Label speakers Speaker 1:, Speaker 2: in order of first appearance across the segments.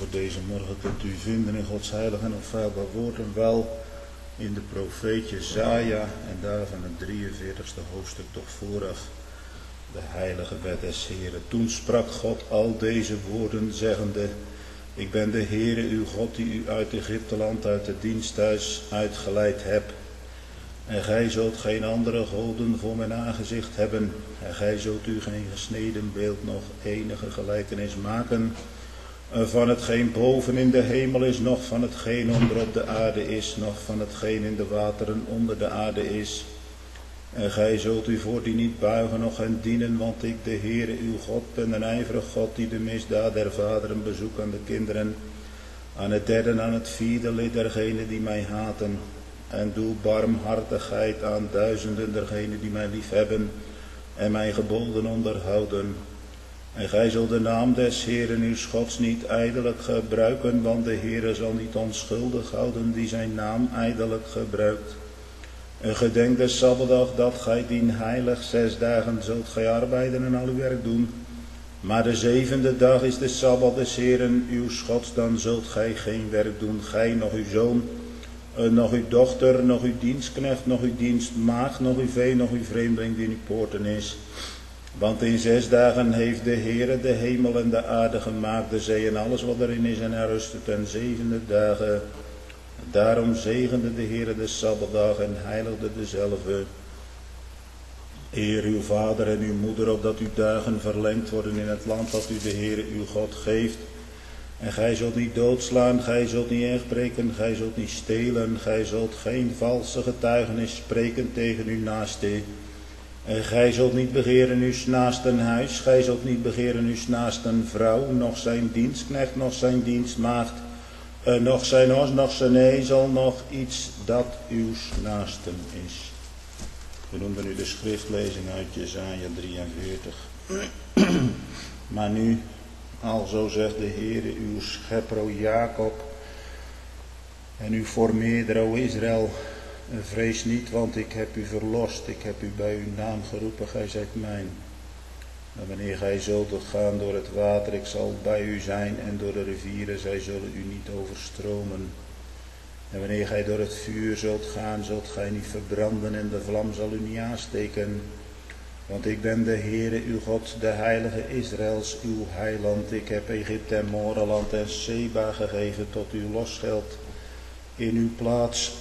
Speaker 1: voor deze morgen kunt u vinden in Gods heilig en onfeilbaar woord en wel in de profeet Jesaja en daarvan het 43ste hoofdstuk toch vooraf de heilige wet des Heren. Toen sprak God al deze woorden zeggende: ik ben de Heere uw God die u uit Egypteland uit het diensthuis uitgeleid heb. En gij zult geen andere goden voor mijn aangezicht hebben. En gij zult u geen gesneden beeld nog enige gelijkenis maken van hetgeen boven in de hemel is, nog van hetgeen onder op de aarde is, nog van hetgeen in de wateren onder de aarde is. En gij zult u voor die niet buigen, nog hen dienen, want ik, de Heere uw God, ben een ijverig God die de misdaad der vaderen bezoekt aan de kinderen, aan het derde en aan het vierde lid dergenen die mij haten. En doe barmhartigheid aan duizenden dergenen die mij liefhebben en mijn geboden onderhouden. En gij zult de naam des Heeren uw Gods niet ijdelijk gebruiken, want de Heere zal niet onschuldig houden die zijn naam ijdelijk gebruikt. En gedenk de Sabbatdag dat gij dien heilig 6 dagen zult gij arbeiden en al uw werk doen. Maar de 7e dag is de Sabbat des Heeren uw Gods, dan zult gij geen werk doen, gij, nog uw zoon, nog uw dochter, nog uw dienstknecht, nog uw dienstmaagd, nog uw vee, nog uw vreemdeling die in uw poorten is. Want in 6 dagen heeft de Heere de hemel en de aarde gemaakt, de zee en alles wat erin is, en hij rustte ten 7e dagen. Daarom zegende de Heere de Sabbatdag en heiligde dezelve. Eer uw vader en uw moeder, opdat uw dagen verlengd worden in het land dat u de Heere uw God geeft. En gij zult niet doodslaan, gij zult niet ergpreken, gij zult niet stelen, gij zult geen valse getuigenis spreken tegen uw naaste. En gij zult niet begeren uw naasten huis, gij zult niet begeren uw naasten vrouw, nog zijn dienstknecht, nog zijn dienstmaagd, nog zijn os, nog zijn ezel, nog iets dat uw naasten is. We noemen nu de schriftlezing uit Jesaja 43. Maar nu, alzo zegt de Heere uw schepper, o Jacob, en uw formeerder, o Israël, vrees niet, want ik heb u verlost, ik heb u bij uw naam geroepen, gij zijt mijn. En wanneer gij zult gaan door het water, ik zal bij u zijn, en door de rivieren, zij zullen u niet overstromen. En wanneer gij door het vuur zult gaan, zult gij niet verbranden, en de vlam zal u niet aansteken. Want ik ben de Heere uw God, de heilige Israëls, uw heiland. Ik heb Egypte en Moreland en Seba gegeven tot uw losgeld in uw plaats.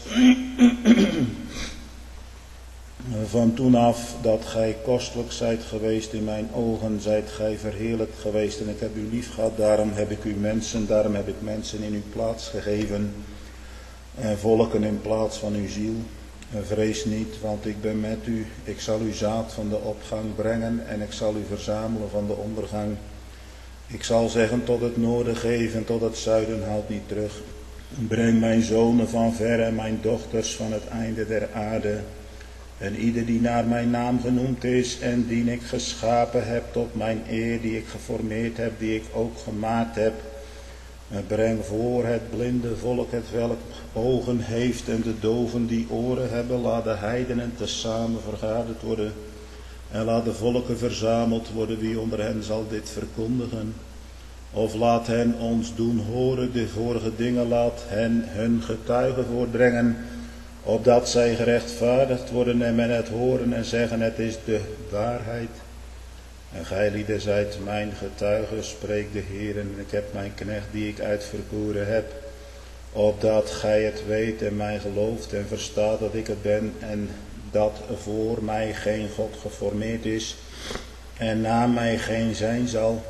Speaker 1: Van toen af dat gij kostelijk zijt geweest in mijn ogen, zijt gij verheerlijkt geweest en ik heb u lief gehad. Daarom heb ik mensen in uw plaats gegeven en volken in plaats van uw ziel. Vrees niet, want ik ben met u. Ik zal uw zaad van de opgang brengen en ik zal u verzamelen van de ondergang. Ik zal zeggen tot het noorden geven, tot het zuiden houd niet terug. Breng mijn zonen van ver en mijn dochters van het einde der aarde. En ieder die naar mijn naam genoemd is en die ik geschapen heb tot mijn eer, die ik geformeerd heb, die ik ook gemaakt heb. En breng voor het blinde volk het welk ogen heeft en de doven die oren hebben. Laat de heidenen tezamen vergaderd worden. En laat de volken verzameld worden. Wie onder hen zal dit verkondigen? Of laat hen ons doen horen de vorige dingen. Laat hen hun getuigen voortbrengen. Opdat zij gerechtvaardigd worden en men het horen en zeggen het is de waarheid. En gij lieden zijt mijn getuigen, spreekt de Heer, en ik heb mijn knecht die ik uitverkoren heb. Opdat gij het weet en mij gelooft en verstaat dat ik het ben en dat voor mij geen God geformeerd is en na mij geen zijn zal.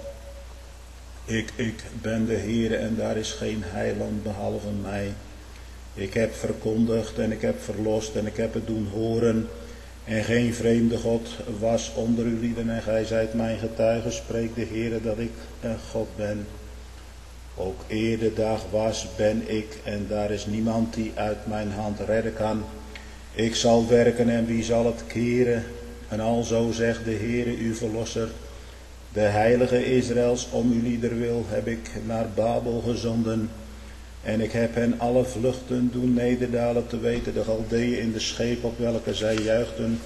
Speaker 1: Ik ben de Heer en daar is geen heiland behalve mij. Ik heb verkondigd en ik heb verlost en ik heb het doen horen. En geen vreemde God was onder uw lieden en gij zijt mijn getuige, spreekt de Heere dat ik een God ben. Ook eer de dag was, ben ik en daar is niemand die uit mijn hand redden kan. Ik zal werken en wie zal het keren? En alzo zegt de Heere uw verlosser, de heilige Israëls, om uw lieder wil heb ik naar Babel gezonden. En ik heb hen alle vluchten doen nederdalen, te weten de Galdeeën in de scheep op welke zij juichten.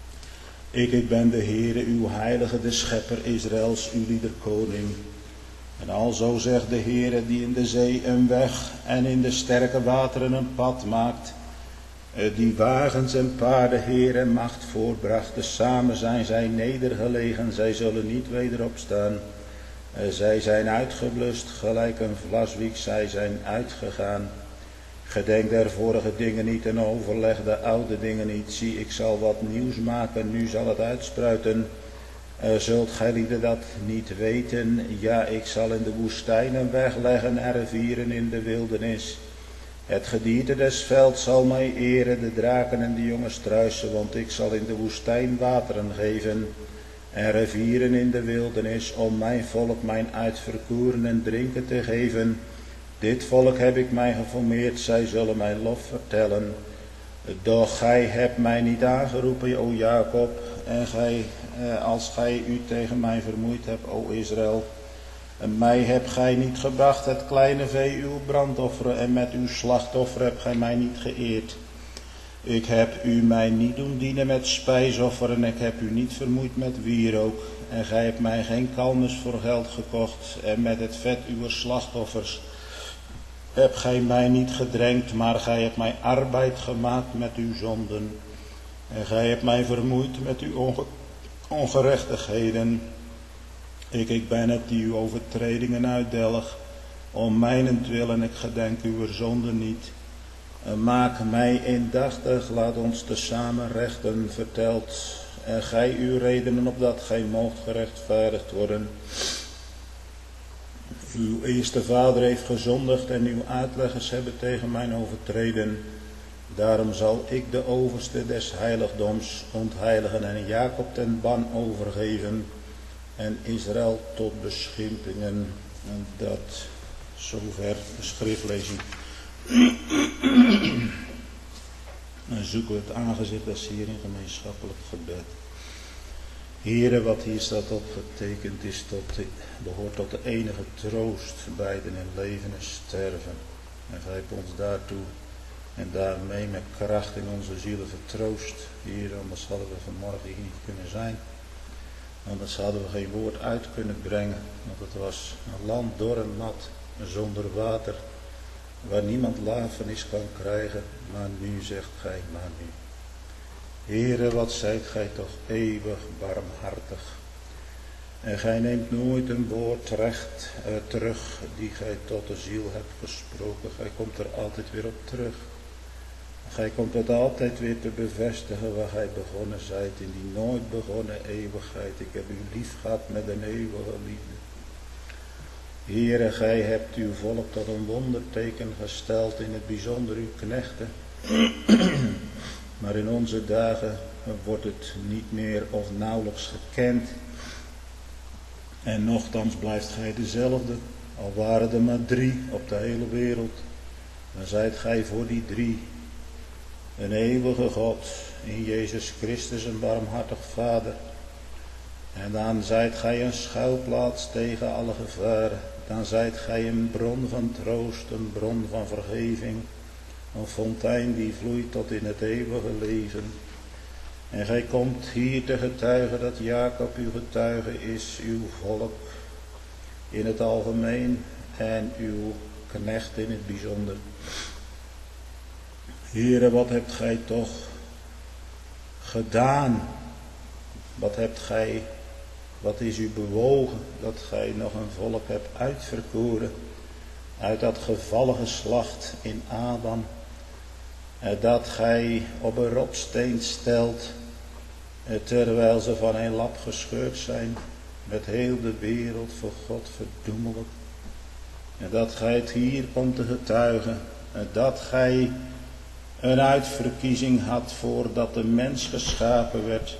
Speaker 1: Ik ben de Heere, uw heilige, de schepper Israëls, uw lieder koning. En alzo zegt de Heere die in de zee een weg en in de sterke wateren een pad maakt, die wagens en paarden Heer en macht voorbracht, samen zijn zij nedergelegen, zij zullen niet weder opstaan. Zij zijn uitgeblust, gelijk een vlaswiek, zij zijn uitgegaan. Gedenk der vorige dingen niet en overleg de oude dingen niet. Zie, ik zal wat nieuws maken, nu zal het uitspruiten. Zult gij lieden dat niet weten? Ja, ik zal in de woestijn een weg leggen en rivieren in de wildernis. Het gedierte des velds zal mij eren, de draken en de jonge struisen, want ik zal in de woestijn wateren geven en rivieren in de wildernis, om mijn volk mijn uitverkoren en drinken te geven. Dit volk heb ik mij geformeerd, zij zullen mijn lof vertellen. Doch gij hebt mij niet aangeroepen, o Jacob, en als gij u tegen mij vermoeid hebt, o Israël. En mij hebt gij niet gebracht, het kleine vee, uw brandofferen, en met uw slachtoffer hebt gij mij niet geëerd. Ik heb u mij niet doen dienen met spijsofferen, ik heb u niet vermoeid met wierook. En gij hebt mij geen kalmes voor geld gekocht, en met het vet uw slachtoffers hebt gij mij niet gedrenkt, maar gij hebt mij arbeid gemaakt met uw zonden. En gij hebt mij vermoeid met uw ongerechtigheden. Ik ben het die uw overtredingen uitdelg, om mijnentwil en ik gedenk uw zonden niet. Maak mij indachtig, laat ons tezamen rechten, vertelt en gij uw redenen opdat gij moogt gerechtvaardigd worden. Uw eerste vader heeft gezondigd en uw uitleggers hebben tegen mij overtreden. Daarom zal ik de overste des heiligdoms ontheiligen en Jacob ten ban overgeven en Israël tot beschimpingen. En dat zover de schriftlezing. Dan zoeken we het aangezicht des Heer in gemeenschappelijk gebed. Heere, wat hier staat opgetekend is, behoort tot de enige troost, beiden in leven en sterven. En grijp ons daartoe en daarmee met kracht in onze zielen vertroost. Heere, anders hadden we vanmorgen hier niet kunnen zijn. Anders hadden we geen woord uit kunnen brengen, want het was een land dor en nat, zonder water, waar niemand lafenis kan krijgen, maar nu zegt gij, maar nu. Heere, wat zijt gij toch eeuwig barmhartig. En gij neemt nooit een woord recht terug die gij tot de ziel hebt gesproken. Gij komt er altijd weer op terug. Gij komt het altijd weer te bevestigen waar gij begonnen zijt in die nooit begonnen eeuwigheid. Ik heb u lief gehad met een eeuwige liefde. Heere, gij hebt uw volk tot een wonderteken gesteld, in het bijzonder uw knechten. Maar in onze dagen wordt het niet meer of nauwelijks gekend. En nochtans blijft gij dezelfde, al waren er maar 3 op de hele wereld. Dan zijt gij voor die 3 een eeuwige God, in Jezus Christus een barmhartig Vader. En dan zijt gij een schuilplaats tegen alle gevaren. Dan zijt gij een bron van troost, een bron van vergeving. Een fontein die vloeit tot in het eeuwige leven. En gij komt hier te getuigen dat Jacob uw getuige is, uw volk in het algemeen en uw knecht in het bijzonder. Heere, wat hebt gij toch gedaan? Wat is u bewogen dat gij nog een volk hebt uitverkoren uit dat gevallen geslacht in Adam, dat gij op een rotsteen stelt, terwijl ze van een lap gescheurd zijn, met heel de wereld voor God verdoemelijk. En dat gij het hier komt te getuigen, dat gij een uitverkiezing had voordat de mens geschapen werd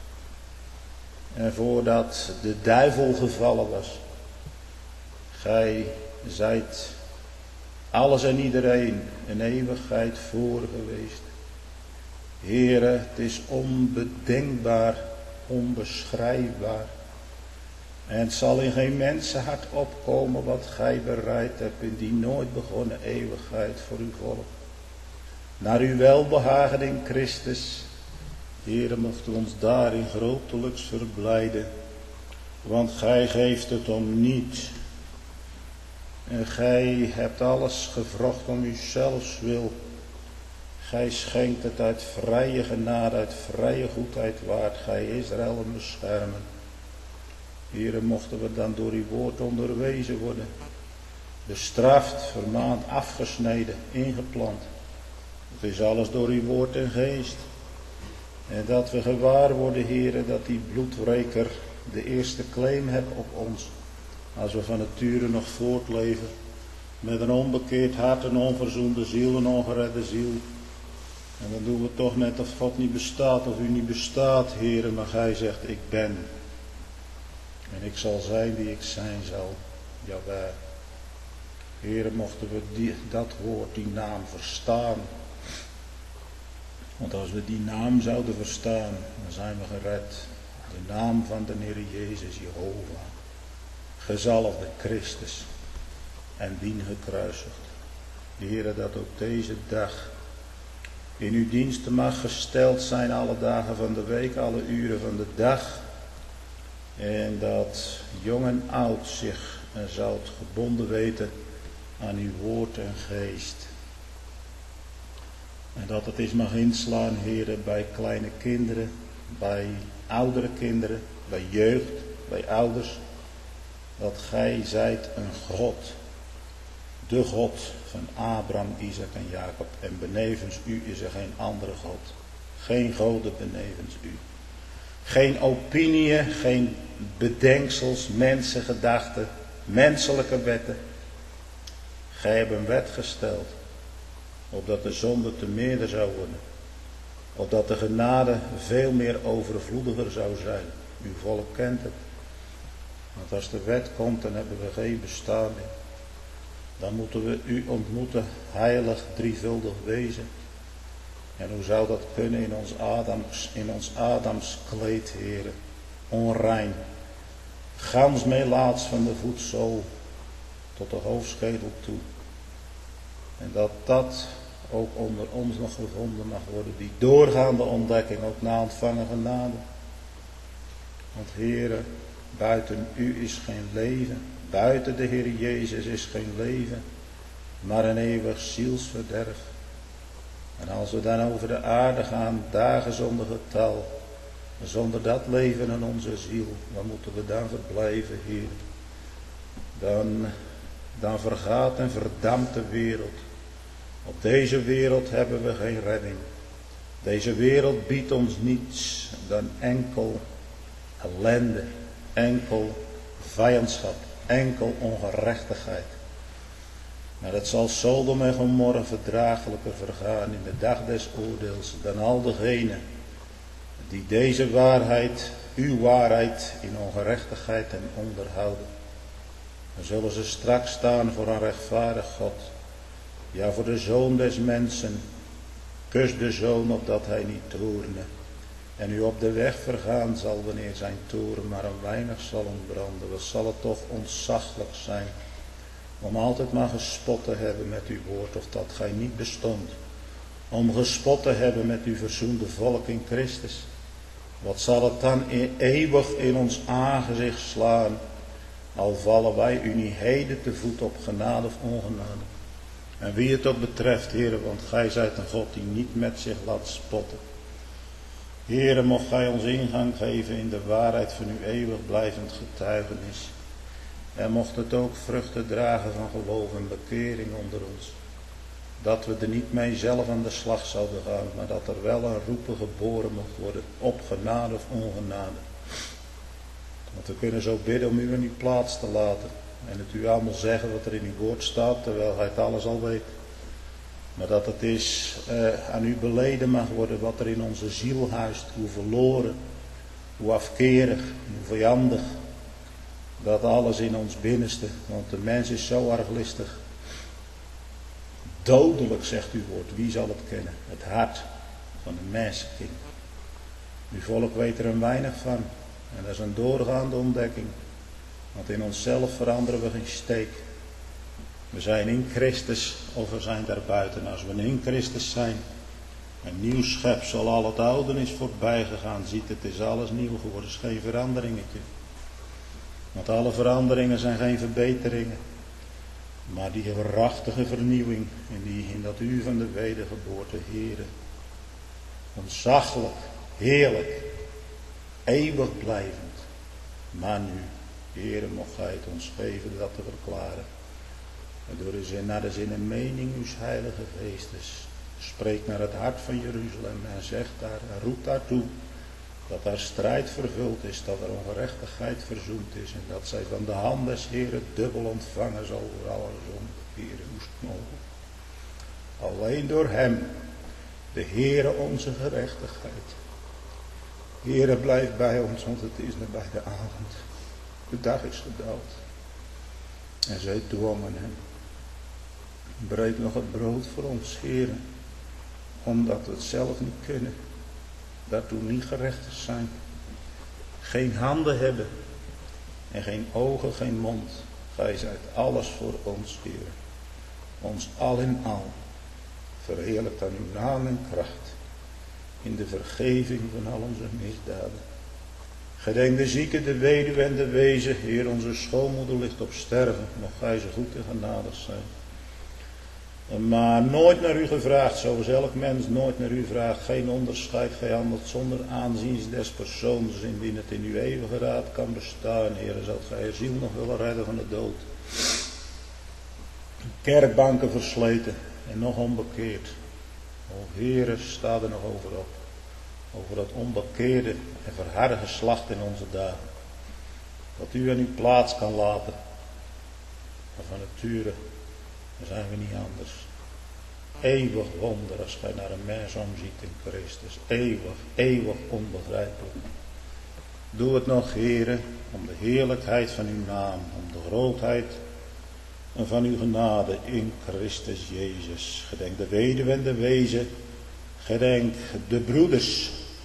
Speaker 1: en voordat de duivel gevallen was. Gij zijt alles en iedereen een eeuwigheid voor geweest. Heere, het is onbedenkbaar, onbeschrijfbaar. En het zal in geen mensenhart opkomen wat gij bereid hebt in die nooit begonnen eeuwigheid voor uw volk. Naar uw welbehagen in Christus. Heere, mocht u ons daarin grotelijks verblijden. Want gij geeft het om niet En gij hebt alles gevrocht om uzelfs wil. Gij schenkt het uit vrije genade, uit vrije goedheid waard. Gij Israël beschermen. Here, mochten we dan door uw woord onderwezen worden. Bestraft, vermaand, afgesneden, ingeplant. Het is alles door uw woord en geest. En dat we gewaar worden, Heere, dat die bloedwreker de eerste claim hebt op ons. Als we van nature nog voortleven. Met een onbekeerd hart, een onverzoende ziel, een ongeredde ziel. En dan doen we toch net of God niet bestaat of u niet bestaat, Heere. Maar gij zegt, ik ben. En ik zal zijn die ik zijn zal. Jawel. Heere, mochten we dat woord, die naam verstaan. Want als we die naam zouden verstaan, dan zijn we gered. De naam van de Heer Jezus, Jehovah. Gezalfde Christus. En dien gekruisigd. Heere, dat ook deze dag in uw diensten mag gesteld zijn, alle dagen van de week, alle uren van de dag. En dat jong en oud zich zou gebonden weten aan uw woord en geest. En dat het eens mag inslaan, Heere, bij kleine kinderen, bij oudere kinderen, bij jeugd, bij ouders. Dat gij zijt een God. De God van Abraham, Isaac en Jacob. En benevens u is er geen andere God. Geen goden benevens u. Geen opinieën, geen bedenksels, mensengedachten, menselijke wetten. Gij hebt een wet gesteld. Opdat de zonde te meerder zou worden. Opdat de genade veel meer overvloediger zou zijn. Uw volk kent het. Want als de wet komt, dan hebben we geen bestaan meer. Dan moeten we u ontmoeten, heilig, drievuldig wezen. En hoe zou dat kunnen in ons Adams kleed, Heere? Onrein. Gans meelaats van de voetzool tot de hoofdschedel toe. En dat ook onder ons nog gevonden mag worden. Die doorgaande ontdekking ook na ontvangen genade. Want Heere, buiten u is geen leven. Buiten de Heer Jezus is geen leven. Maar een eeuwig zielsverderf. En als we dan over de aarde gaan, dagen zonder getal. Zonder dat leven in onze ziel. Waar moeten we dan verblijven, Heer? Dan vergaat en verdampt de wereld. Op deze wereld hebben we geen redding. Deze wereld biedt ons niets dan enkel ellende, enkel vijandschap, enkel ongerechtigheid. Maar het zal Sodom en Gomorra verdraaglijker vergaan in de dag des oordeels dan al degenen die deze waarheid, uw waarheid in ongerechtigheid en onderhouden. Dan zullen ze straks staan voor een rechtvaardig God. Ja, voor de Zoon des mensen. Kus de Zoon opdat hij niet toorne. En u op de weg vergaan zal wanneer zijn toren maar een weinig zal ontbranden. Wat zal het toch ontzaglijk zijn. Om altijd maar gespot te hebben met uw woord of dat gij niet bestond. Om gespot te hebben met uw verzoende volk in Christus. Wat zal het dan eeuwig in ons aangezicht slaan. Al vallen wij u niet heden te voet op genade of ongenade. En wie het ook betreft, Heere, want gij zijt een God die niet met zich laat spotten. Heere, mocht gij ons ingang geven in de waarheid van uw eeuwig blijvend getuigenis. En mocht het ook vruchten dragen van geloof en bekering onder ons. Dat we er niet mee zelf aan de slag zouden gaan, maar dat er wel een roepen geboren mocht worden, op genade of ongenade. Want we kunnen zo bidden om u in uw plaats te laten. En het u allemaal zeggen wat er in uw woord staat, terwijl hij het alles al weet. Maar dat het is aan u beleden mag worden wat er in onze ziel huist. Hoe verloren, hoe afkerig, hoe vijandig. Dat alles in ons binnenste. Want de mens is zo arglistig. Dodelijk, zegt uw woord. Wie zal het kennen? Het hart van de mensenkind. Uw volk weet er een weinig van. En dat is een doorgaande ontdekking. Want in onszelf veranderen we geen steek. We zijn in Christus of we zijn daarbuiten. Als we in Christus zijn, een nieuw schepsel, al het oude is voorbij gegaan. Ziet, het is alles nieuw geworden. Het is geen veranderingetje. Want alle veranderingen zijn geen verbeteringen. Maar die waarachtige vernieuwing in dat uur van de wedergeboorte, Heere, ontzaglijk, heerlijk, eeuwig blijvend. Maar nu, Heere, mocht gij het ons geven dat te verklaren. En door de zin, naar de zin en mening uws heilige geestes. Spreek naar het hart van Jeruzalem en zegt daar, en roept daartoe, dat daar strijd vervuld is, dat er ongerechtigheid verzoend is en dat zij van de hand des Heeren dubbel ontvangen zal voor alle zonde, Heere, moest mogen. Alleen door hem, de Heere onze gerechtigheid. Heere, blijf bij ons, want het is nabij de avond. De dag is gedaald. En zij dwongen hem. Breek nog het brood voor ons, Heere, omdat we het zelf niet kunnen. Daartoe niet gerechtigd zijn. Geen handen hebben. En geen ogen, geen mond. Gij zijt alles voor ons, Heer. Ons al in al. Verheerlijkt dan uw naam en kracht. In de vergeving van al onze misdaden. Gedenk de zieke, de weduwe en de wezen. Heer, onze schoonmoeder ligt op sterven. Mocht gij zo goed en genadig zijn. Maar nooit naar u gevraagd, zoals elk mens nooit naar u vraagt. Geen onderscheid, gij handelt zonder aanzien des persoons, indien het in uw eeuwige raad kan bestaan. Heere, zult gij je ziel nog willen redden van de dood. Kerkbanken versleten en nog onbekeerd. O Heere, sta er nog over op. Over dat onbekeerde en verharde geslacht in onze dagen. Dat u aan uw plaats kan laten. Maar van nature dan zijn we niet anders. Eeuwig wonder als gij naar een mens omziet in Christus. Eeuwig, eeuwig onbegrijpelijk. Doe het nog, Heere, om de heerlijkheid van uw naam, om de grootheid en van uw genade in Christus Jezus. Gedenk de weduwe en de wezen. Gedenk de broeders,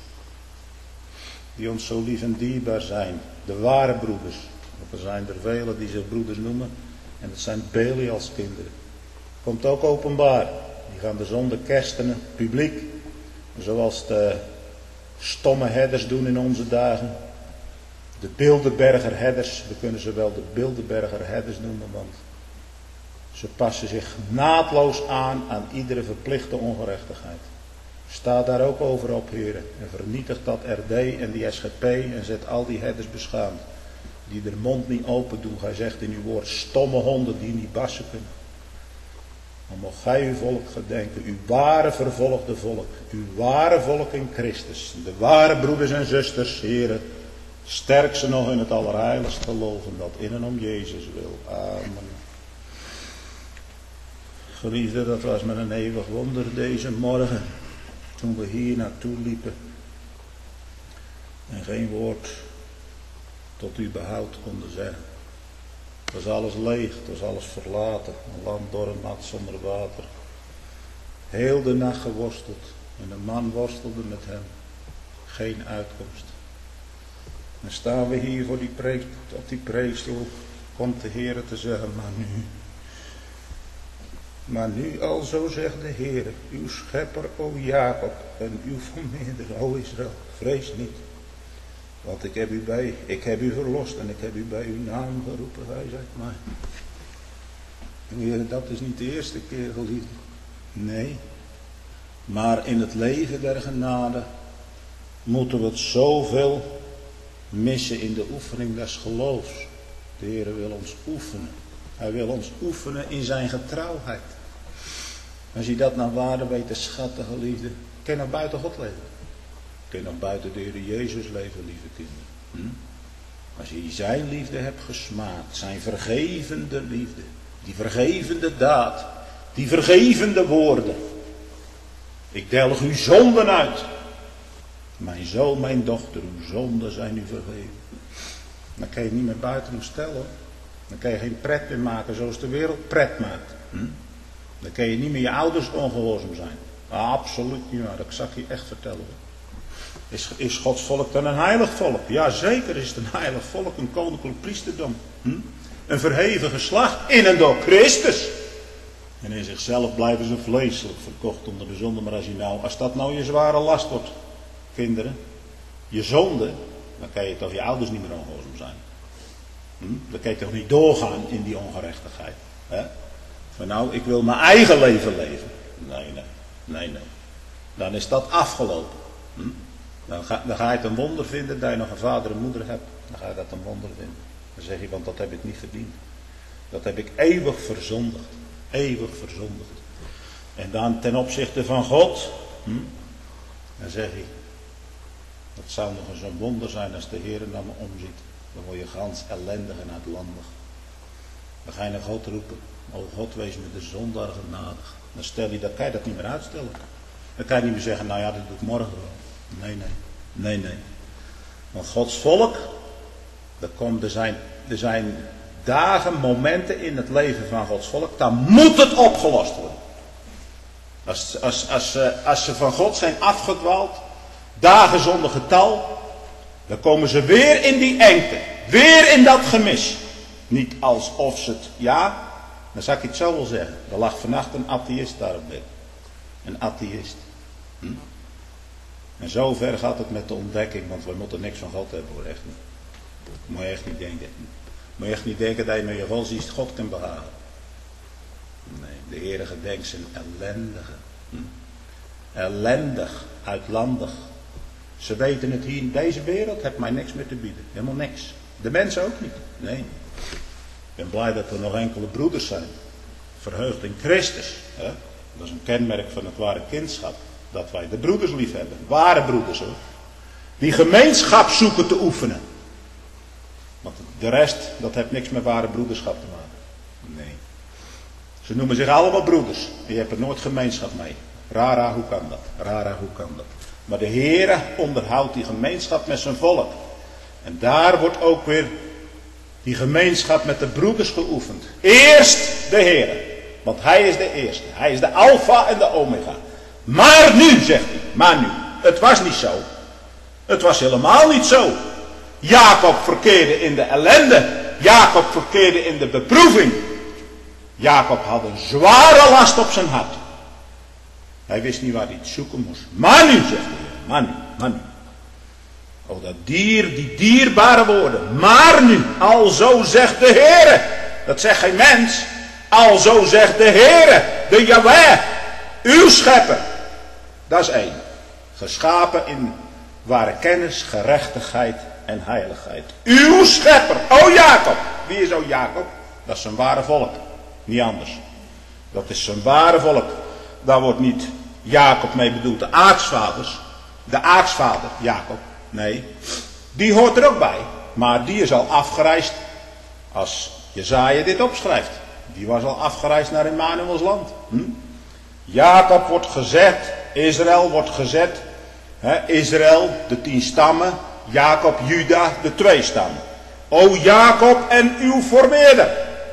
Speaker 1: die ons zo lief en dierbaar zijn. De ware broeders. Want er zijn er velen die zich broeders noemen. En dat zijn Belials kinderen. Komt ook openbaar. Die gaan de zonde kerstenen, publiek. Zoals de stomme herders doen in onze dagen. De Bilderberger herders. We kunnen ze wel de Bilderberger herders noemen. Want ze passen zich naadloos aan iedere verplichte ongerechtigheid. Sta daar ook over op, heren. En vernietigt dat RD en die SGP. En zet al die herders beschaamd. Die de mond niet open doen. Gij zegt in uw woord stomme honden die niet bassen kunnen. Dan mocht gij uw volk gedenken. Uw ware vervolgde volk. Uw ware volk in Christus. De ware broeders en zusters, heren. Sterk ze nog in het allerheiligste geloven. Dat in en om Jezus wil. Amen. Geliefde, dat was met een eeuwig wonder deze morgen. Toen we hier naartoe liepen. En geen woord tot uw behoud konden zeggen. Het was alles leeg, het was alles verlaten. Een land dornat zonder water. Heel de nacht geworsteld. En de man worstelde met hem. Geen uitkomst. Dan staan we hier voor op die preekstoel. Komt de Heer te zeggen, maar nu al zo zegt de Heer, uw schepper, o Jacob, en uw vermeerder, o Israël, vrees niet. Want ik heb u verlost en ik heb u bij uw naam geroepen, hij zegt maar. Heer, dat is niet de eerste keer, geliefde. Nee. Maar in het leven der genade moeten we het zoveel missen in de oefening des geloofs. De Heer wil ons oefenen. Hij wil ons oefenen in zijn getrouwheid. Als je dat nou waarde weet te schatten, geliefde, kun je nog buiten God leven. Kun je nog buiten de Heer Jezus leven, lieve kinderen. Als je zijn liefde hebt gesmaakt, zijn vergevende liefde, die vergevende daad, die vergevende woorden. Ik delg uw zonden uit. Mijn zoon, mijn dochter, uw zonden zijn u vergeven. Dan kan je niet meer buiten hem stellen. Dan kan je geen pret meer maken zoals de wereld pret maakt. Dan kan je niet meer je ouders ongehoorzaam zijn. Absoluut niet waar, dat zal ik je echt vertellen. Is Gods volk dan een heilig volk? Ja, zeker is het een heilig volk, een koninklijk priesterdom. Een verheven geslacht in en door Christus. En in zichzelf blijven ze vleeselijk verkocht onder de zonde. Maar als dat nou je zware last wordt, kinderen, je zonde, dan kan je toch je ouders niet meer ongehoorzaam zijn. Dan kan je toch niet doorgaan in die ongerechtigheid. Hè? Van nou, ik wil mijn eigen leven leven. Nee. Dan is dat afgelopen. Dan ga je het een wonder vinden dat je nog een vader en moeder hebt. Dan ga je dat een wonder vinden. Dan zeg je, want dat heb ik niet verdiend. Dat heb ik eeuwig verzondigd. Eeuwig verzondigd. En dan ten opzichte van God. Dan zeg je, dat zou nog eens een wonder zijn als de Heer naar me omziet. Dan word je gans ellendig en uitlandig. Dan ga je naar God roepen. O God, wees me de zondaar genadig. Dan kan je dat niet meer uitstellen. Dan kan je niet meer zeggen, nou ja, dat doe ik morgen wel. Nee. Want Gods volk, er zijn dagen, momenten in het leven van Gods volk, dan moet het opgelost worden. Als ze van God zijn afgedwaald, dagen zonder getal, dan komen ze weer in die engte. Weer in dat gemis. Niet alsof ze het, dan zou ik het zo wel zeggen. Er lag vannacht een atheïst daar op bed. Een atheïst. En zo ver gaat het met de ontdekking, want we moeten niks van God hebben hoor, echt niet. Moet je echt niet denken. Moet je echt niet denken dat je met je godsdienst God kunt behagen. Nee, de Heere gedenkt zijn ellendige. Ellendig, uitlandig. Ze weten het hier in deze wereld, heeft mij niks meer te bieden. Helemaal niks. De mensen ook niet. Nee. Ik ben blij dat er nog enkele broeders zijn. Verheugd in Christus. Hè? Dat is een kenmerk van het ware kindschap. Dat wij de broeders lief hebben. Ware broeders hoor. Die gemeenschap zoeken te oefenen. Want de rest, dat heeft niks met ware broederschap te maken. Nee. Ze noemen zich allemaal broeders. Die hebben nooit gemeenschap mee. Rara, hoe kan dat? Maar de Heere onderhoudt die gemeenschap met zijn volk. En daar wordt ook weer die gemeenschap met de broeders geoefend. Eerst de Heere. Want hij is de eerste. Hij is de alfa en de omega. Maar nu, zegt hij. Het was niet zo. Het was helemaal niet zo. Jacob verkeerde in de ellende. Jacob verkeerde in de beproeving. Jacob had een zware last op zijn hart. Hij wist niet waar hij het zoeken moest. Maar nu, zegt de Heer. Maar nu. Oh, die dierbare woorden. Maar nu, alzo zegt de Heere. Dat zegt geen mens. Alzo zegt de Heere, de Jahweh, uw schepper. Dat is één. Geschapen in ware kennis, gerechtigheid en heiligheid. Uw schepper, o Jacob. Wie is o Jacob? Dat is zijn ware volk. Niet anders. Dat is zijn ware volk. Daar wordt niet Jacob mee bedoeld, de aartsvaders. De aartsvader, Jacob. Nee, die hoort er ook bij. Maar die is al afgereisd als Jesaja dit opschrijft. Die was al afgereisd naar Immanuels land. Jacob wordt gezet. Israël wordt gezet. Israël, de 10 stammen. Jacob, Juda, de 2 stammen. O Jacob en uw vermeerder.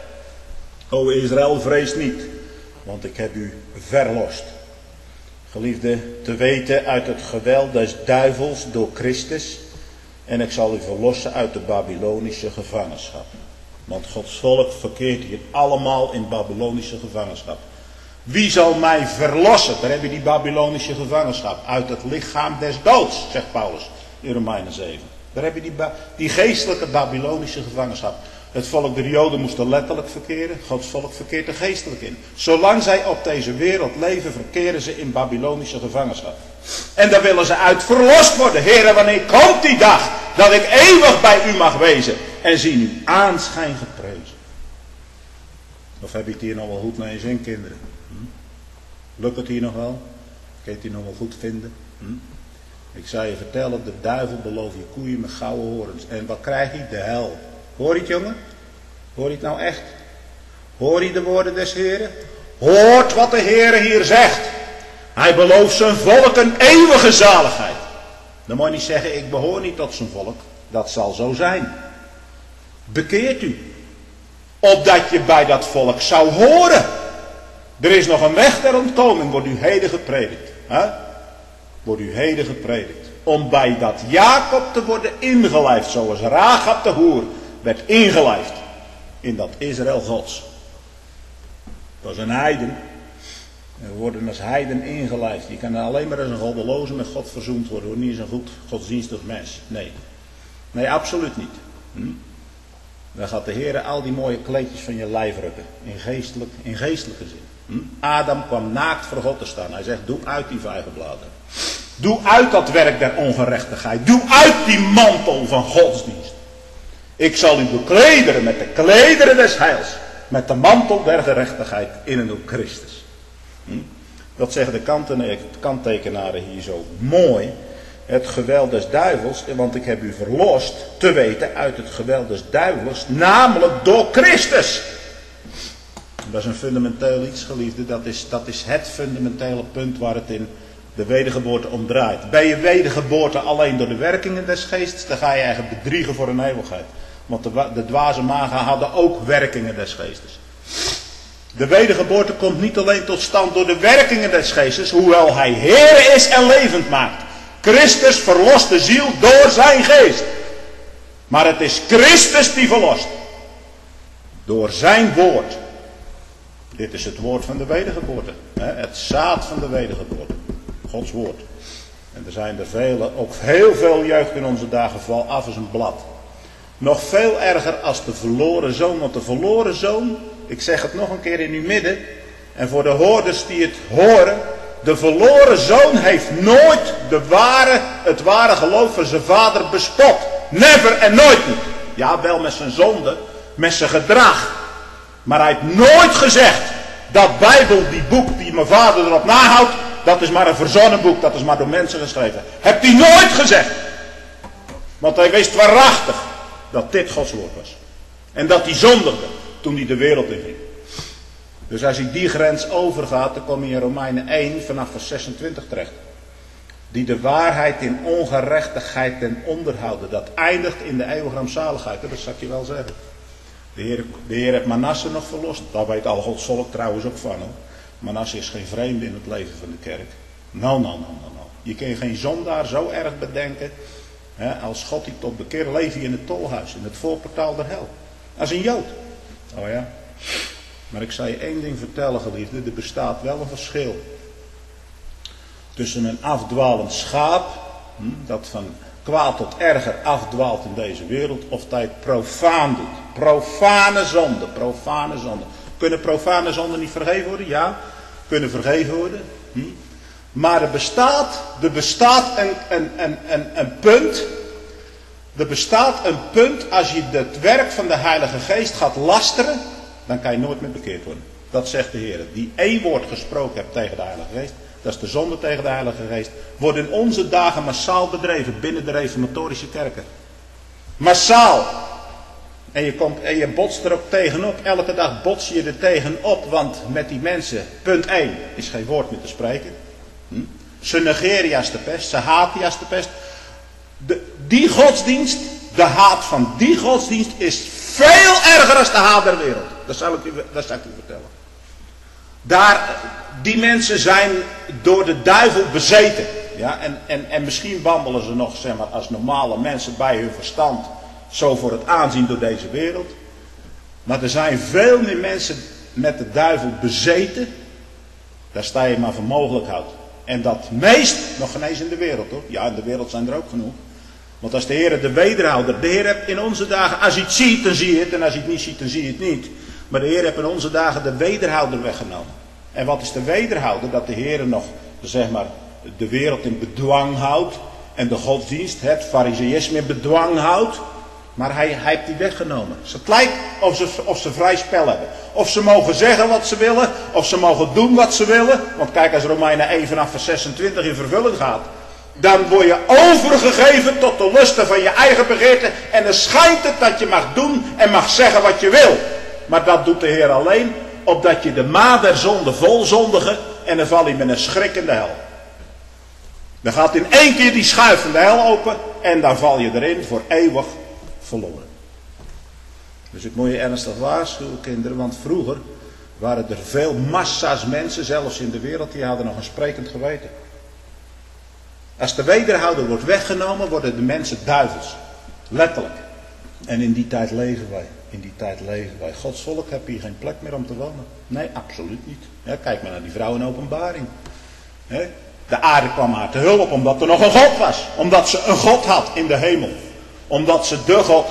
Speaker 1: O Israël, vrees niet. Want ik heb u verlost. Geliefde, te weten uit het geweld des duivels door Christus. En ik zal u verlossen uit de Babylonische gevangenschap. Want Gods volk verkeert hier allemaal in Babylonische gevangenschap. Wie zal mij verlossen? Daar heb je die Babylonische gevangenschap. Uit het lichaam des doods, zegt Paulus in Romeinen 7. Daar heb je die geestelijke Babylonische gevangenschap. Het volk der Joden moest er letterlijk verkeren. Gods volk verkeert er geestelijk in. Zolang zij op deze wereld leven, verkeren ze in Babylonische gevangenschap. En daar willen ze uit verlost worden. Heere, wanneer komt die dag dat ik eeuwig bij u mag wezen en zie uw aanschijn geprezen. Of heb je het hier nog wel goed naar je zin, kinderen? Lukt het hier nog wel? Kun je het hier nog wel goed vinden? Ik zou je vertellen, de duivel belooft je koeien met gouden horens. En wat krijg je? De hel. Hoor je het, jongen? Hoor je het nou echt? Hoor je de woorden des Heren? Hoort wat de Heere hier zegt. Hij belooft zijn volk een eeuwige zaligheid. Dan moet je niet zeggen, ik behoor niet tot zijn volk. Dat zal zo zijn. Bekeert u. Opdat je bij dat volk zou horen. Er is nog een weg ter ontkoming, wordt u heden gepredikt. Wordt u heden gepredikt. Om bij dat Jacob te worden ingelijfd, zoals Rahab de hoer werd ingelijfd. In dat Israël Gods. Dat was een heiden. En we worden als heiden ingelijfd. Je kan alleen maar als een goddeloze met God verzoend worden. Hoor. Niet als een goed godsdienstig mens. Nee. Nee, absoluut niet. Dan gaat de Heer al die mooie kleedjes van je lijf rukken. In geestelijke zin. Adam kwam naakt voor God te staan. Hij zegt, doe uit die vijgenbladeren. Doe uit dat werk der ongerechtigheid. Doe uit die mantel van godsdienst. Ik zal u beklederen met de klederen des heils. Met de mantel der gerechtigheid in en door Christus. Dat zeggen de kanttekenaren hier zo mooi. Het geweld des duivels, want ik heb u verlost, te weten, uit het geweld des duivels, namelijk door Christus. Dat is een fundamenteel iets, geliefde. Dat is het fundamentele punt waar het in de wedergeboorte om draait. Ben je wedergeboorte alleen door de werkingen des geestes, dan ga je eigenlijk bedriegen voor een eeuwigheid. Want de dwaze magen hadden ook werkingen des geestes. De wedergeboorte komt niet alleen tot stand door de werkingen des geestes, hoewel hij Heer is en levend maakt. Christus verlost de ziel door zijn geest. Maar het is Christus die verlost. Door zijn woord. Dit is het woord van de wedergeboorte. Het zaad van de wedergeboorte. Gods woord. En er zijn er vele, ook heel veel jeugd in onze dagen val af als een blad. Nog veel erger als de verloren zoon. Want de verloren zoon, ik zeg het nog een keer in uw midden. En voor de hoorders die het horen. De verloren zoon heeft nooit het ware geloof van zijn vader bespot. Never en nooit niet. Ja, wel met zijn zonde, met zijn gedrag. Maar hij heeft nooit gezegd, dat Bijbel, die boek die mijn vader erop nahoudt, dat is maar een verzonnen boek, dat is maar door mensen geschreven. Heeft hij nooit gezegd. Want hij wist waarachtig dat dit Gods woord was. En dat hij zondigde toen hij de wereld inging. Dus als hij die grens overgaat, dan kom je in Romeinen 1 vanaf vers 26 terecht. Die de waarheid in ongerechtigheid ten onder houden. Dat eindigt in de eeuwige rampzaligheid. Dat zal ik je wel zeggen. De Heer heeft Manasse nog verlost. Daar weet al Gods volk trouwens ook van. Hoor. Manasse is geen vreemde in het leven van de kerk. Nou. Je kan geen zondaar zo erg bedenken. Als God die tot bekeert, leef je in het tolhuis. In het voorportaal der hel. Als een Jood. Oh ja. Maar ik zal je één ding vertellen, geliefde. Er bestaat wel een verschil. Tussen een afdwalend schaap. Dat van kwaad tot erger afdwaalt in deze wereld. Of dat hij het profaan doet. Profane zonde. Kunnen profane zonden niet vergeven worden? Ja. Kunnen vergeven worden. Maar er bestaat een punt. Er bestaat een punt als je het werk van de Heilige Geest gaat lasteren. Dan kan je nooit meer bekeerd worden. Dat zegt de Heer. Die één woord gesproken hebt tegen de Heilige Geest. Dat is de zonde tegen de Heilige Geest. Wordt in onze dagen massaal bedreven binnen de reformatorische kerken. Massaal. En je botst er ook tegenop. Elke dag bots je er tegenop. Want met die mensen, punt 1, is geen woord meer te spreken. Ze negeren je als de pest. Ze haten je als de pest. Die godsdienst, de haat van die godsdienst is veel erger dan de haat der wereld. Dat zal ik u vertellen. Die mensen zijn door de duivel bezeten. Ja, en misschien wandelen ze nog, zeg maar, als normale mensen bij hun verstand. Zo voor het aanzien door deze wereld. Maar er zijn veel meer mensen met de duivel bezeten. Daar sta je maar voor mogelijk houdt. En dat meest nog geen eens in de wereld, hoor. Ja, in de wereld zijn er ook genoeg. Want als de Heer de wederhouder. De Heer heeft in onze dagen, als hij het ziet, dan zie je het. En als hij het niet ziet, dan zie je het niet. Maar de Heer heeft in onze dagen de wederhouder weggenomen. En wat is de wederhouder? Dat de Heer nog, zeg maar, de wereld in bedwang houdt. En de godsdienst, het fariseïsme in bedwang houdt. Maar hij heeft die weggenomen. Het lijkt of ze vrij spel hebben. Of ze mogen zeggen wat ze willen. Of ze mogen doen wat ze willen. Want kijk, als Romeinen 1 vanaf vers 26 in vervulling gaat. Dan word je overgegeven tot de lusten van je eigen begeerte. En dan schijnt het dat je mag doen en mag zeggen wat je wil. Maar dat doet de Heer alleen. Opdat je de maat der zonde vol zondigen. En dan val je met een schrik in de hel. Dan gaat in één keer die schuif van de hel open. En dan val je erin voor eeuwig verloren. Dus ik moet je ernstig waarschuwen, kinderen. Want vroeger waren er veel massa's mensen, zelfs in de wereld, die hadden nog een sprekend geweten. Als de wederhouder wordt weggenomen, worden de mensen duivels. Letterlijk. En in die tijd leven wij. Gods volk heeft hier geen plek meer om te wonen. Nee, absoluut niet. Ja, kijk maar naar die vrouw in Openbaring. De aarde kwam haar te hulp omdat er nog een God was. Omdat ze een God had in de hemel. Omdat ze de God had.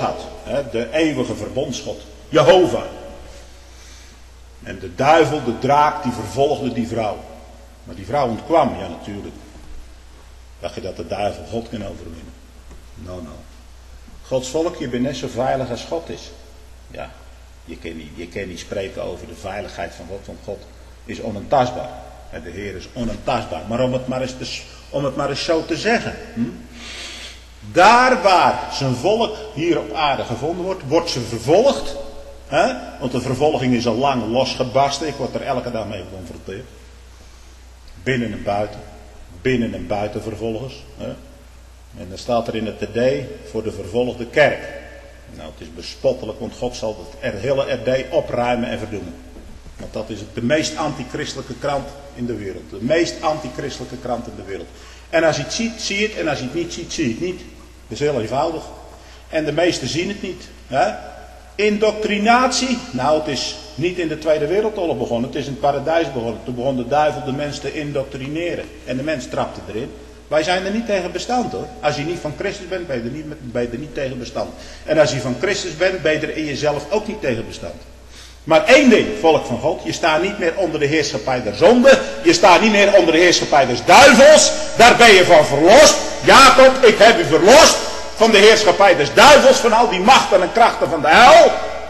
Speaker 1: de eeuwige verbondsgod, Jehovah. En de duivel, de draak, die vervolgde die vrouw. Maar die vrouw ontkwam, ja natuurlijk. Dacht je dat de duivel God kan overwinnen? Nou. Gods volk, je bent net zo veilig als God is. Ja, je kan niet spreken over de veiligheid van God, want God is onaantastbaar. En de Heer is onaantastbaar. Maar om het maar eens zo te zeggen. Daar waar zijn volk hier op aarde gevonden wordt, wordt ze vervolgd. Want de vervolging is al lang losgebarsten. Ik word er elke dag mee geconfronteerd. Binnen en buiten. Binnen en buiten vervolgers. En dan staat er in het RD voor de vervolgde kerk. Nou, het is bespottelijk, want God zal het hele RD opruimen en verdoemen. Want dat is de meest antichristelijke krant in de wereld. De meest antichristelijke krant in de wereld. En als je het ziet, zie je het. En als je het niet ziet, zie je het niet. Dat is heel eenvoudig. En de meesten zien het niet. Indoctrinatie. Nou, het is niet in de Tweede Wereldoorlog begonnen. Het is in het paradijs begonnen. Toen begon de duivel de mens te indoctrineren. En de mens trapte erin. Wij zijn er niet tegen bestand hoor. Als je niet van Christus bent, ben je er niet tegen bestand. En als je van Christus bent, ben je er in jezelf ook niet tegen bestand. Maar één ding, volk van God. Je staat niet meer onder de heerschappij der zonde. Je staat niet meer onder de heerschappij des duivels. Daar ben je van verlost. Jacob, ik heb u verlost van de heerschappij des duivels. Van al die machten en krachten van de hel.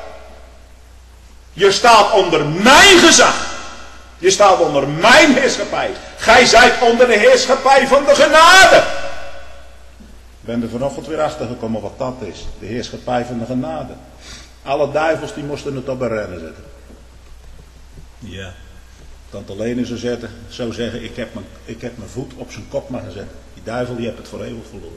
Speaker 1: Je staat onder mijn gezag. Je staat onder mijn heerschappij. Gij zijt onder de heerschappij van de genade. Ik ben er vanochtend weer achter gekomen wat dat is. De heerschappij van de genade. Alle duivels die moesten het op een rennen zetten. Ja. Tante Lene zou zeggen, ik heb mijn voet op zijn kop maar gezet. Die duivel die heeft het voor eeuwig verloren.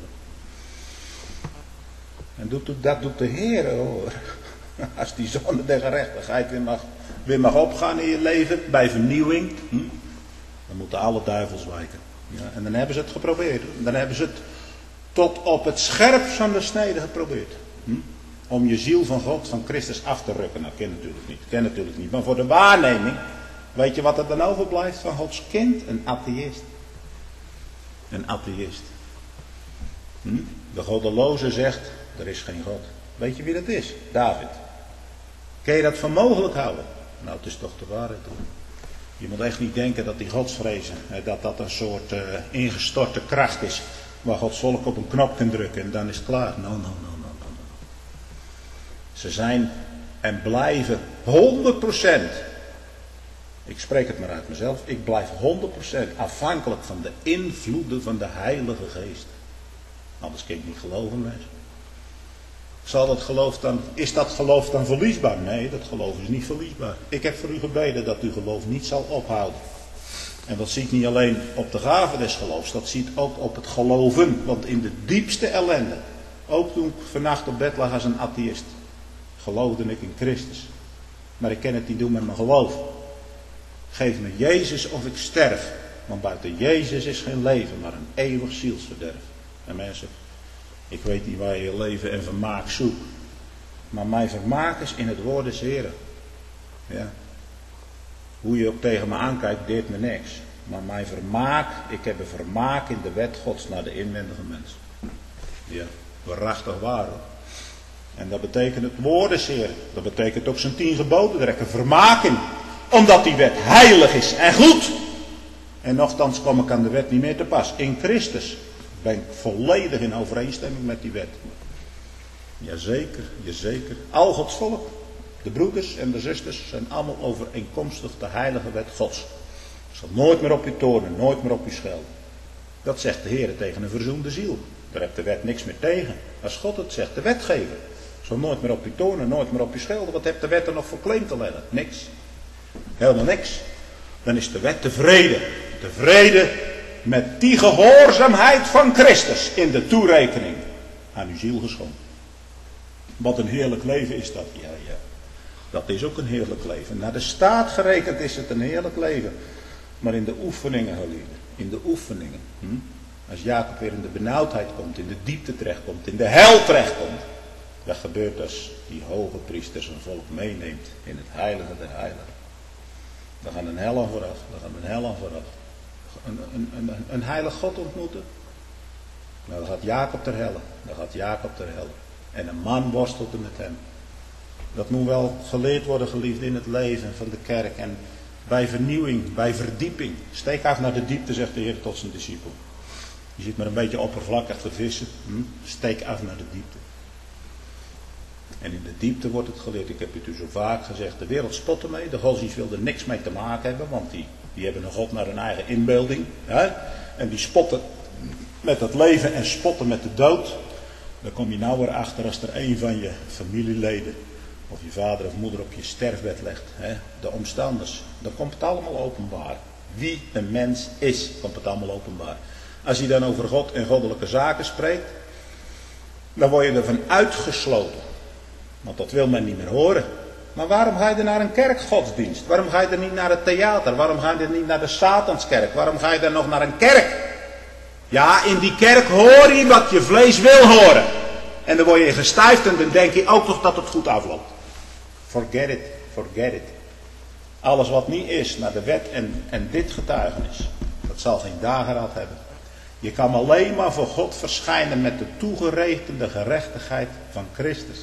Speaker 1: En dat doet de Heer hoor. Als die zonde der gerechtigheid weer mag opgaan in je leven, bij vernieuwing, dan moeten alle duivels wijken. Ja, en dan hebben ze het geprobeerd. Dan hebben ze het tot op het scherp van de snede geprobeerd. Om je ziel van God, van Christus af te rukken. Nou, ken natuurlijk niet. Maar voor de waarneming, weet je wat er dan overblijft van Gods kind? Een atheïst. Een atheïst. De goddeloze zegt, er is geen God. Weet je wie dat is? David. Kun je dat voor mogelijk houden? Nou, het is toch de waarheid hoor. Je moet echt niet denken dat die godsvrezen, dat een soort ingestorte kracht is. Waar Gods volk op een knop kan drukken en dan is het klaar. No. Ze zijn en blijven 100%. Ik spreek het maar uit mezelf. Ik blijf 100% afhankelijk van de invloeden van de Heilige Geest. Anders kan ik niet geloven mensen. Is dat geloof dan verliesbaar? Nee, dat geloof is niet verliesbaar. Ik heb voor u gebeden dat uw geloof niet zal ophouden. En dat ziet niet alleen op de gave des geloofs, dat ziet ook op het geloven. Want in de diepste ellende, ook toen ik vannacht op bed lag als een atheïst, geloofde ik in Christus. Maar ik kan het niet doen met mijn geloof. Geef me Jezus of ik sterf. Want buiten Jezus is geen leven, maar een eeuwig zielsverderf. En mensen, ik weet niet waar je leven en vermaak zoekt. Maar mijn vermaak is in het woord des Heren. Ja. Hoe je ook tegen me aankijkt, deert me niks. Maar mijn vermaak, ik heb een vermaak in de wet Gods naar de inwendige mens. Ja, waarachtig waar hoor. En dat betekent het woord des Heren. Dat betekent ook zijn 10 geboden. Daar heb ik een vermaak in. Omdat die wet heilig is en goed. En nochtans kom ik aan de wet niet meer te pas. In Christus ben ik volledig in overeenstemming met die wet. Jazeker. Al Gods volk, de broeders en de zusters, zijn allemaal overeenkomstig de heilige wet Gods. Je zal nooit meer op je toornen, nooit meer op je schelden. Dat zegt de Heer tegen een verzoende ziel. Daar heeft de wet niks meer tegen. Als God het zegt, de wetgever. Zal nooit meer op je toornen, nooit meer op je schelden. Wat heeft de wet er nog voor claim te leggen? Niks. Helemaal niks. Dan is de wet tevreden. Tevreden met die gehoorzaamheid van Christus in de toerekening aan uw ziel geschonken. Wat een heerlijk leven is dat. Ja. Dat is ook een heerlijk leven. Naar de staat gerekend is het een heerlijk leven. Maar in de oefeningen, geliefden. In de oefeningen. Als Jacob weer in de benauwdheid komt, in de diepte terechtkomt, in de hel terechtkomt. Dat gebeurt als die hoge priester zijn volk meeneemt in het heilige der heiligen. Dan gaan een hel aan vooraf. Een heilig God ontmoeten. Nou, dan gaat Jacob ter helle. En een man worstelde met hem. Dat moet wel geleerd worden, geliefd, in het leven van de kerk. En bij vernieuwing, bij verdieping. Steek af naar de diepte, zegt de Heer tot zijn discipel. Je zit maar een beetje oppervlakkig te vissen. Steek af naar de diepte. En in de diepte wordt het geleerd. Ik heb het u zo vaak gezegd. De wereld spot ermee. De godsdienst wil er niks mee te maken hebben. Want die hebben een God naar hun eigen inbeelding. Hè? En die spotten met het leven en spotten met de dood. Dan kom je nou weer achter als er een van je familieleden. Of je vader of moeder op je sterfbed legt. Hè? De omstanders. Dan komt het allemaal openbaar. Wie een mens is, komt het allemaal openbaar. Als je dan over God en goddelijke zaken spreekt. Dan word je ervan uitgesloten. Want dat wil men niet meer horen. Maar waarom ga je er naar een kerkgodsdienst? Waarom ga je er niet naar het theater? Waarom ga je er niet naar de Satanskerk? Waarom ga je er nog naar een kerk? Ja, in die kerk hoor je wat je vlees wil horen. En dan word je gestuift en dan denk je ook nog dat het goed afloopt. Forget it, forget it. Alles wat niet is naar de wet en dit getuigenis, dat zal geen dageraad hebben. Je kan alleen maar voor God verschijnen met de toegerekende gerechtigheid van Christus.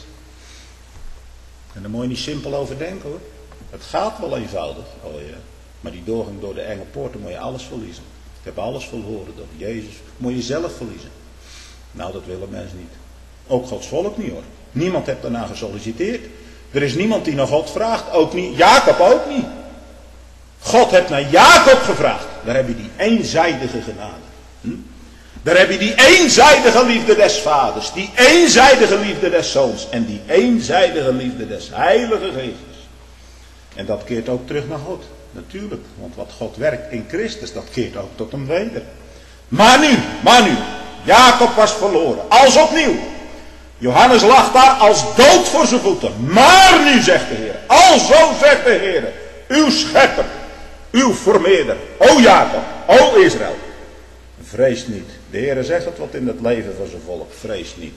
Speaker 1: En daar moet je niet simpel over denken hoor. Het gaat wel eenvoudig. Oh ja. Maar die doorgang door de enge poorten moet je alles verliezen. Ik heb alles verloren door Jezus. Moet je zelf verliezen. Nou, dat willen mensen niet. Ook Gods volk niet hoor. Niemand heeft daarna gesolliciteerd. Er is niemand die naar God vraagt. Ook niet. Jacob ook niet. God heeft naar Jacob gevraagd. Daar heb je die eenzijdige genade. Daar heb je die eenzijdige liefde des vaders. Die eenzijdige liefde des zoons. En die eenzijdige liefde des heilige geestes. En dat keert ook terug naar God. Natuurlijk. Want wat God werkt in Christus, dat keert ook tot hem weder. Maar nu. Jacob was verloren. Als opnieuw. Johannes lag daar als dood voor zijn voeten. Maar nu, zegt de Heer. Alzo zegt de Heer. Uw schepper. Uw vermeerder. O Jacob. O Israël. Vrees niet. De Heer zegt het wat in het leven van zijn volk. Vrees niet.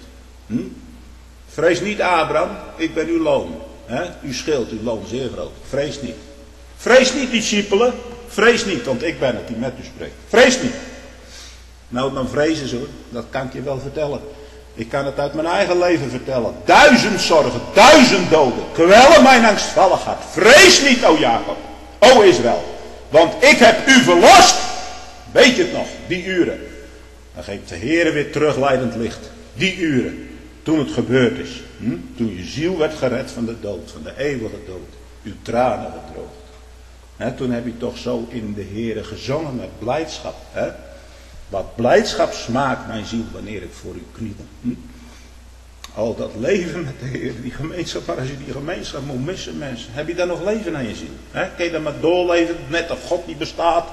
Speaker 1: Vrees niet, Abraham. Ik ben uw loon. U scheelt uw loon zeer groot. Vrees niet. Vrees niet, discipelen. Vrees niet, want ik ben het die met u spreekt. Vrees niet. Nou, dan vrezen ze hoor. Dat kan ik je wel vertellen. Ik kan het uit mijn eigen leven vertellen. 1000 zorgen, 1000 doden. Kwellen mijn angstvallig hart. Vrees niet, o Jacob. O Israël. Want ik heb u verlost. Weet je het nog? Die uren. Dan geeft de Heer weer terugleidend licht. Die uren. Toen het gebeurd is. Toen je ziel werd gered van de dood. Van de eeuwige dood. Uw tranen gedroogd. Toen heb je toch zo in de Heer gezongen met blijdschap. Wat blijdschap smaakt mijn ziel wanneer ik voor u kniel. Al dat leven met de Heer, die gemeenschap. Maar als je die gemeenschap moet missen, mensen. Heb je dan nog leven aan je ziel? Kun je dan maar doorleven, net of God niet bestaat?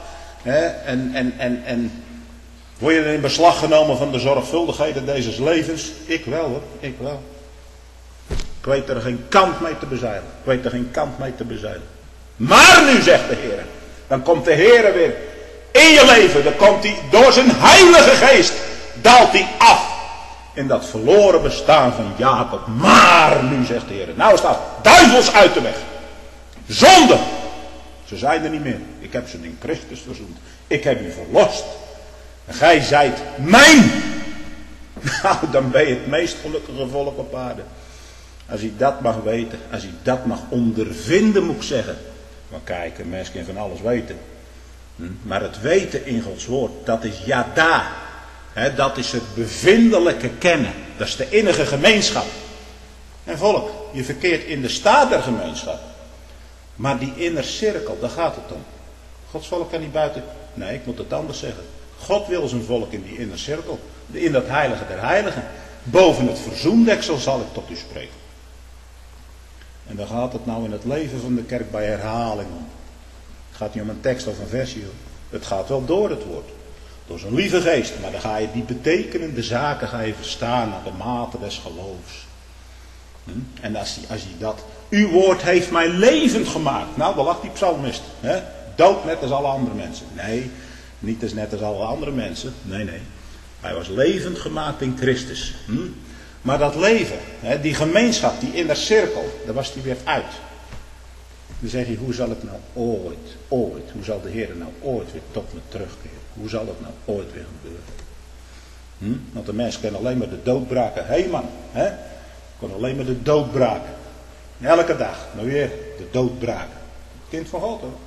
Speaker 1: En word je er in beslag genomen van de zorgvuldigheden deze levens? Ik wel hoor, ik wel. Ik weet er geen kant mee te bezeilen. Maar nu, zegt de Heer, dan komt de Heer weer in je leven. Dan komt hij door zijn heilige geest, daalt hij af in dat verloren bestaan van Jacob. Maar nu, zegt de Heer, nou staat duivels uit de weg. Zonde. Ze zijn er niet meer. Ik heb ze in Christus verzoend. Ik heb u verlost. En gij zijt mijn. Nou, dan ben je het meest gelukkige volk op aarde. Als je dat mag weten. Als je dat mag ondervinden, moet ik zeggen. Maar kijk, een mens kan van alles weten. Maar het weten in Gods woord, dat is yada. Dat is het bevindelijke kennen. Dat is de innige gemeenschap. En volk, je verkeert in de staat der gemeenschap. Maar die inner cirkel, daar gaat het om. Gods volk kan niet buiten. Nee, ik moet het anders zeggen. God wil zijn volk in die inner cirkel. In dat heilige der heiligen. Boven het verzoendeksel zal ik tot u spreken. En dan gaat het nou in het leven van de kerk bij herhaling om. Het gaat niet om een tekst of een versie. Hoor. Het gaat wel door het woord. Door zijn lieve geest. Maar dan ga je die betekenende zaken verstaan naar de mate des geloofs. En als je dat... Uw woord heeft mij levend gemaakt. Nou, daar lag die psalmist. Dood net als alle andere mensen. Nee, niet als net als alle andere mensen. Nee. Hij was levend gemaakt in Christus. Maar dat leven, die gemeenschap, die inner cirkel, daar was hij weer uit. Dan zeg je, hoe zal het nou ooit, hoe zal de Heer nou ooit weer tot me terugkeren? Hoe zal het nou ooit weer gebeuren? Want de mens kan alleen maar de dood braken. Hé man, kon alleen maar de dood braken. Elke dag, nou weer, de dood braken. Kind van God hoor.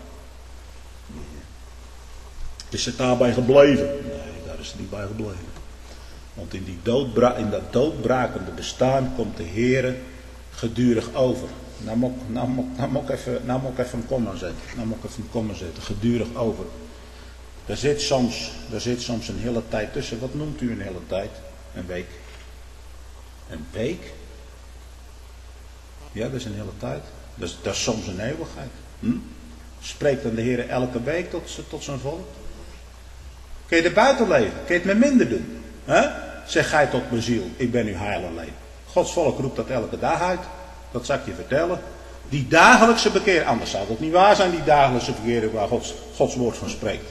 Speaker 1: Is het daarbij gebleven? Nee, daar is het niet bij gebleven. Want in dat doodbrakende bestaan komt de Heere gedurig over. Nou moet ik even een komma zetten. Gedurig over. Daar zit soms een hele tijd tussen. Wat noemt u een hele tijd? Een week. Een week? Ja, dat is een hele tijd. Dat is soms een eeuwigheid. Spreekt dan de Heer elke week tot zijn volk? Kun je er buiten leven? Kun je het met minder doen? Zeg gij tot mijn ziel, ik ben uw heil alleen. Gods volk roept dat elke dag uit. Dat zal ik je vertellen. Die dagelijkse bekering, anders zou dat niet waar zijn, die dagelijkse bekering waar Gods woord van spreekt.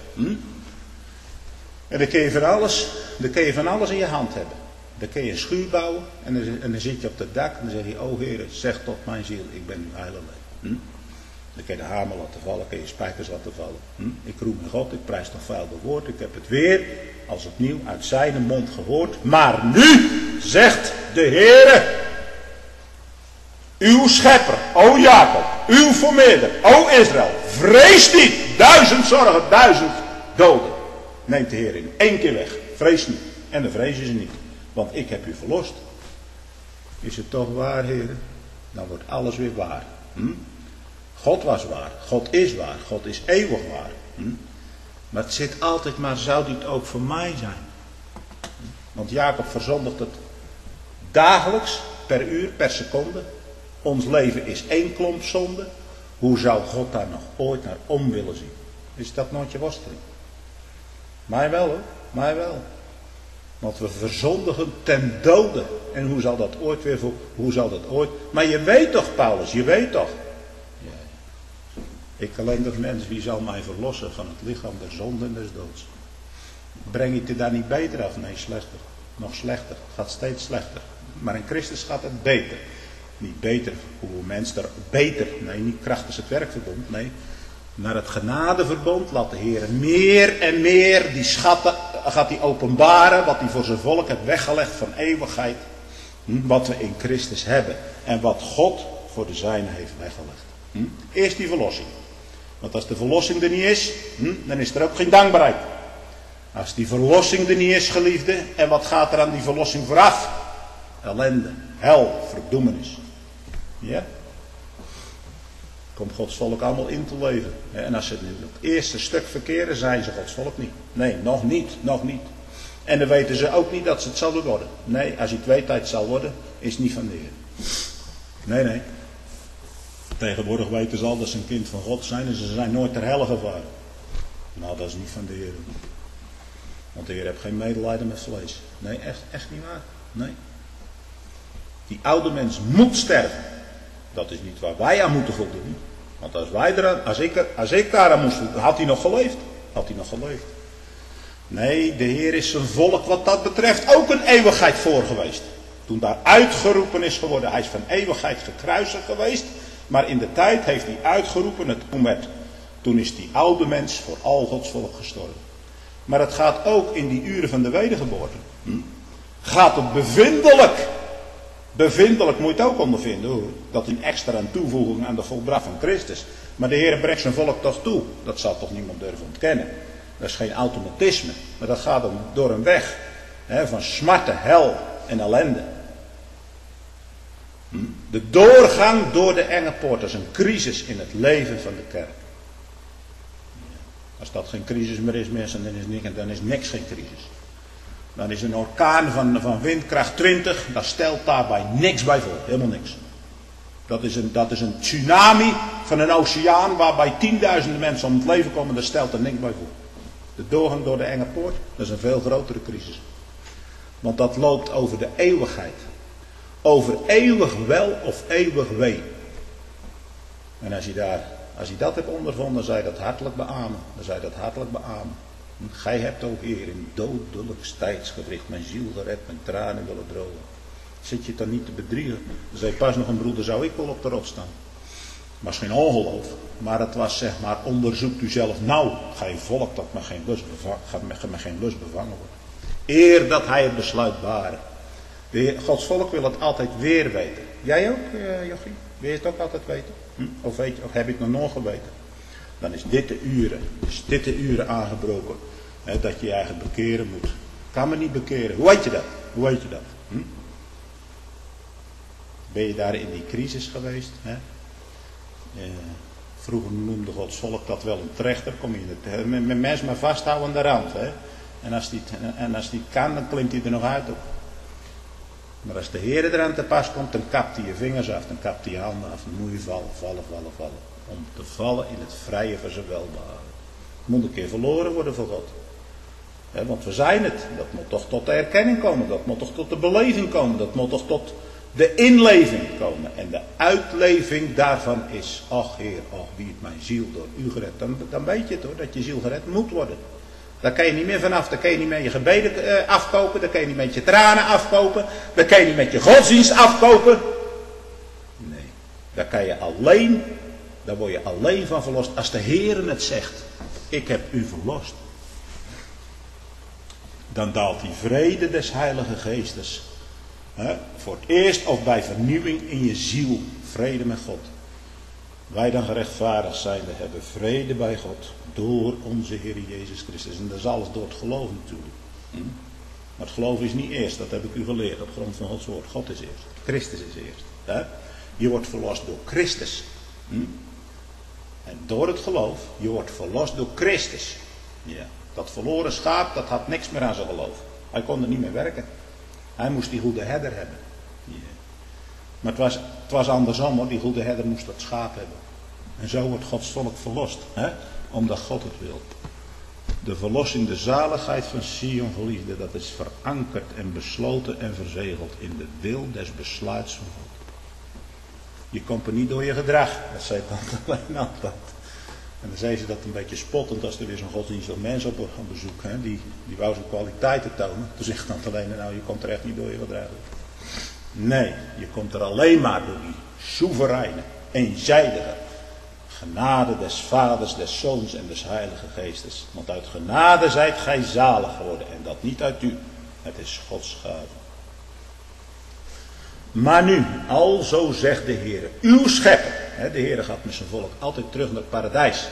Speaker 1: En dan kun je van alles in je hand hebben. Dan kun je een schuur bouwen en dan zit je op het dak en dan zeg je, o Heer, zeg tot mijn ziel, ik ben uw heil alleen. Dan kun je de hamer laten vallen, kun je spijkers laten vallen. Ik roep mijn God, ik prijs toch vuil de woord, ik heb het weer als opnieuw uit zijn mond gehoord. Maar nu zegt de Heere, uw schepper, o Jacob, uw vermeerder, o Israël, vrees niet, 1000 zorgen, 1000 doden. Neemt de Heer in één keer weg, vrees niet. En dan vrezen ze niet, want ik heb u verlost. Is het toch waar, Heer? Dan wordt alles weer waar. God was waar, God is waar, God is eeuwig waar. Maar het zit altijd, maar zou dit ook voor mij zijn? Want Jacob verzondigt het dagelijks, per uur, per seconde. Ons leven is één klomp zonde. Hoe zou God daar nog ooit naar om willen zien? Is dat nooit je worsteling? Mij wel hoor, mij wel. Want we verzondigen ten dode. En hoe zal dat ooit weer hoe zal dat ooit? Maar je weet toch, Paulus, je weet toch. Ja. Ik alleen dat mens, wie zal mij verlossen van het lichaam der zonde en des doods? Breng je het daar niet beter af? Nee, slechter. Nog slechter. Het gaat steeds slechter. Maar in Christus gaat het beter. Niet beter, hoe een mens er beter, nee, niet krachtens het werkverbond, nee. Naar het genadeverbond laat de Heer meer en meer die schatten, gaat hij openbaren, wat hij voor zijn volk heeft weggelegd van eeuwigheid. Wat we in Christus hebben en wat God voor de zijnen heeft weggelegd. Eerst die verlossing. Want als de verlossing er niet is, dan is er ook geen dankbaarheid. Als die verlossing er niet is, geliefde, en wat gaat er aan die verlossing vooraf? Ellende, hel, verdoemenis. Ja? Komt Gods volk allemaal in te leven. En als ze nu het eerste stuk verkeren, zijn ze Gods volk niet. Nee, nog niet. En dan weten ze ook niet dat ze het zullen worden. Nee, als je het weet dat het zal worden, is het niet van de Heer. Nee. Tegenwoordig weten ze al dat ze een kind van God zijn en ze zijn nooit ter helle gevaren. Nou, dat is niet van de Heer. Want de Heer heeft geen medelijden met vlees. Nee, echt niet waar. Nee. Die oude mens moet sterven. Dat is niet waar wij aan moeten voldoen. Want als ik daaraan moest voldoen, had hij nog geleefd. Nee, de Heer is zijn volk wat dat betreft ook een eeuwigheid voor geweest. Toen daar uitgeroepen is geworden, hij is van eeuwigheid gekruisigd geweest. Maar in de tijd heeft hij uitgeroepen, toen is die oude mens voor al Gods volk gestorven. Maar het gaat ook in die uren van de wedergeboorte. Gaat het bevindelijk. Bevindelijk moet je het ook ondervinden hoor. Dat is een extra toevoeging aan de volbracht van Christus. Maar de Heer brengt zijn volk toch toe. Dat zal toch niemand durven ontkennen. Dat is geen automatisme. Maar dat gaat dan door een weg. Van smarten, hel en ellende. De doorgang door de enge poort. Dat is een crisis in het leven van de kerk. Als dat geen crisis meer is, mensen, dan is niks geen crisis. Dan is een orkaan van windkracht 20, dat stelt daarbij niks bij voor. Helemaal niks. Dat is een tsunami van een oceaan waarbij tienduizenden mensen om het leven komen, daar stelt er niks bij voor. De doorgang door de enge poort, dat is een veel grotere crisis. Want dat loopt over de eeuwigheid. Over eeuwig wel of eeuwig wee. En als je dat hebt ondervonden, dan zou je dat hartelijk beamen. Gij hebt, o Heer, in dodelijk tijdsgewricht mijn ziel gered, mijn tranen willen drogen. Zit je het dan niet te bedriegen? Dan zei pas nog een broeder, zou ik wel op de rots staan. Het was geen ongeloof, maar het was zeg maar, onderzoekt u zelf nou, gij volk dat met geen lust bevangen wordt. Eer dat hij het besluit baren. Gods volk wil het altijd weer weten. Jij ook, Jochie? Wil je het ook altijd weten? Of heb je het nog nooit geweten? Dan is dit de uren aangebroken. Hè, dat je je eigen bekeren moet. Kan me niet bekeren. Hoe weet je dat? Ben je daar in die crisis geweest? Hè? Vroeger noemde Gods volk dat wel een trechter. Kom je met mensen maar vasthouden aan de rand. Hè? En als die kan, dan klimt hij er nog uit ook. Maar als de Heer er aan te pas komt, dan kapt hij je vingers af, dan kapt hij je handen af, dan moet je vallen. Om te vallen in het vrije van zijn welbehagen. Het moet een keer verloren worden voor God. Want we zijn het. Dat moet toch tot de erkenning komen. Dat moet toch tot de beleving komen. Dat moet toch tot de inleving komen. En de uitleving daarvan is, ach Heer, ach wie het mijn ziel door u gered. Dan weet je het hoor, dat je ziel gered moet worden. Daar kan je niet meer vanaf. Daar kan je niet met je gebeden afkopen. Daar kan je niet met je tranen afkopen. Daar kan je niet met je godsdienst afkopen. Nee. Daar word je alleen van verlost. Als de Heer het zegt. Ik heb u verlost. Dan daalt die vrede des Heilige Geestes. Voor het eerst of bij vernieuwing in je ziel. Vrede met God. Wij dan gerechtvaardigd zijnde hebben vrede bij God door onze Heer Jezus Christus. En dat is alles door het geloof natuurlijk. Maar het geloof is niet eerst, dat heb ik u geleerd op grond van Gods woord. God is eerst, Christus is eerst. Je wordt verlost door Christus. En door het geloof, je wordt verlost door Christus. Ja. Dat verloren schaap, dat had niks meer aan zijn geloof. Hij kon er niet meer werken. Hij moest die goede herder hebben. Ja. Maar het was andersom hoor, die goede herder moest dat schaap hebben. En zo wordt Gods volk verlost. Omdat God het wil. De verlossing, de zaligheid van Sion geliefde, dat is verankerd en besloten en verzegeld in de wil des besluits van God. Je komt er niet door je gedrag. Dat zei tante alleen altijd. En dan zei ze dat een beetje spottend als er weer zo'n godsdienstig mens op bezoek. Die wou zijn kwaliteiten tonen. Toen zegt tante alleen, nou je komt er echt niet door je gedrag. Nee, je komt er alleen maar door die soevereine, eenzijdige genade des Vaders, des Zoons en des Heilige Geestes. Want uit genade zijt gij zalig geworden. En dat niet uit u. Het is Gods gave. Maar nu, alzo zegt de Heer, uw schepper. De Heer gaat met zijn volk altijd terug naar het paradijs.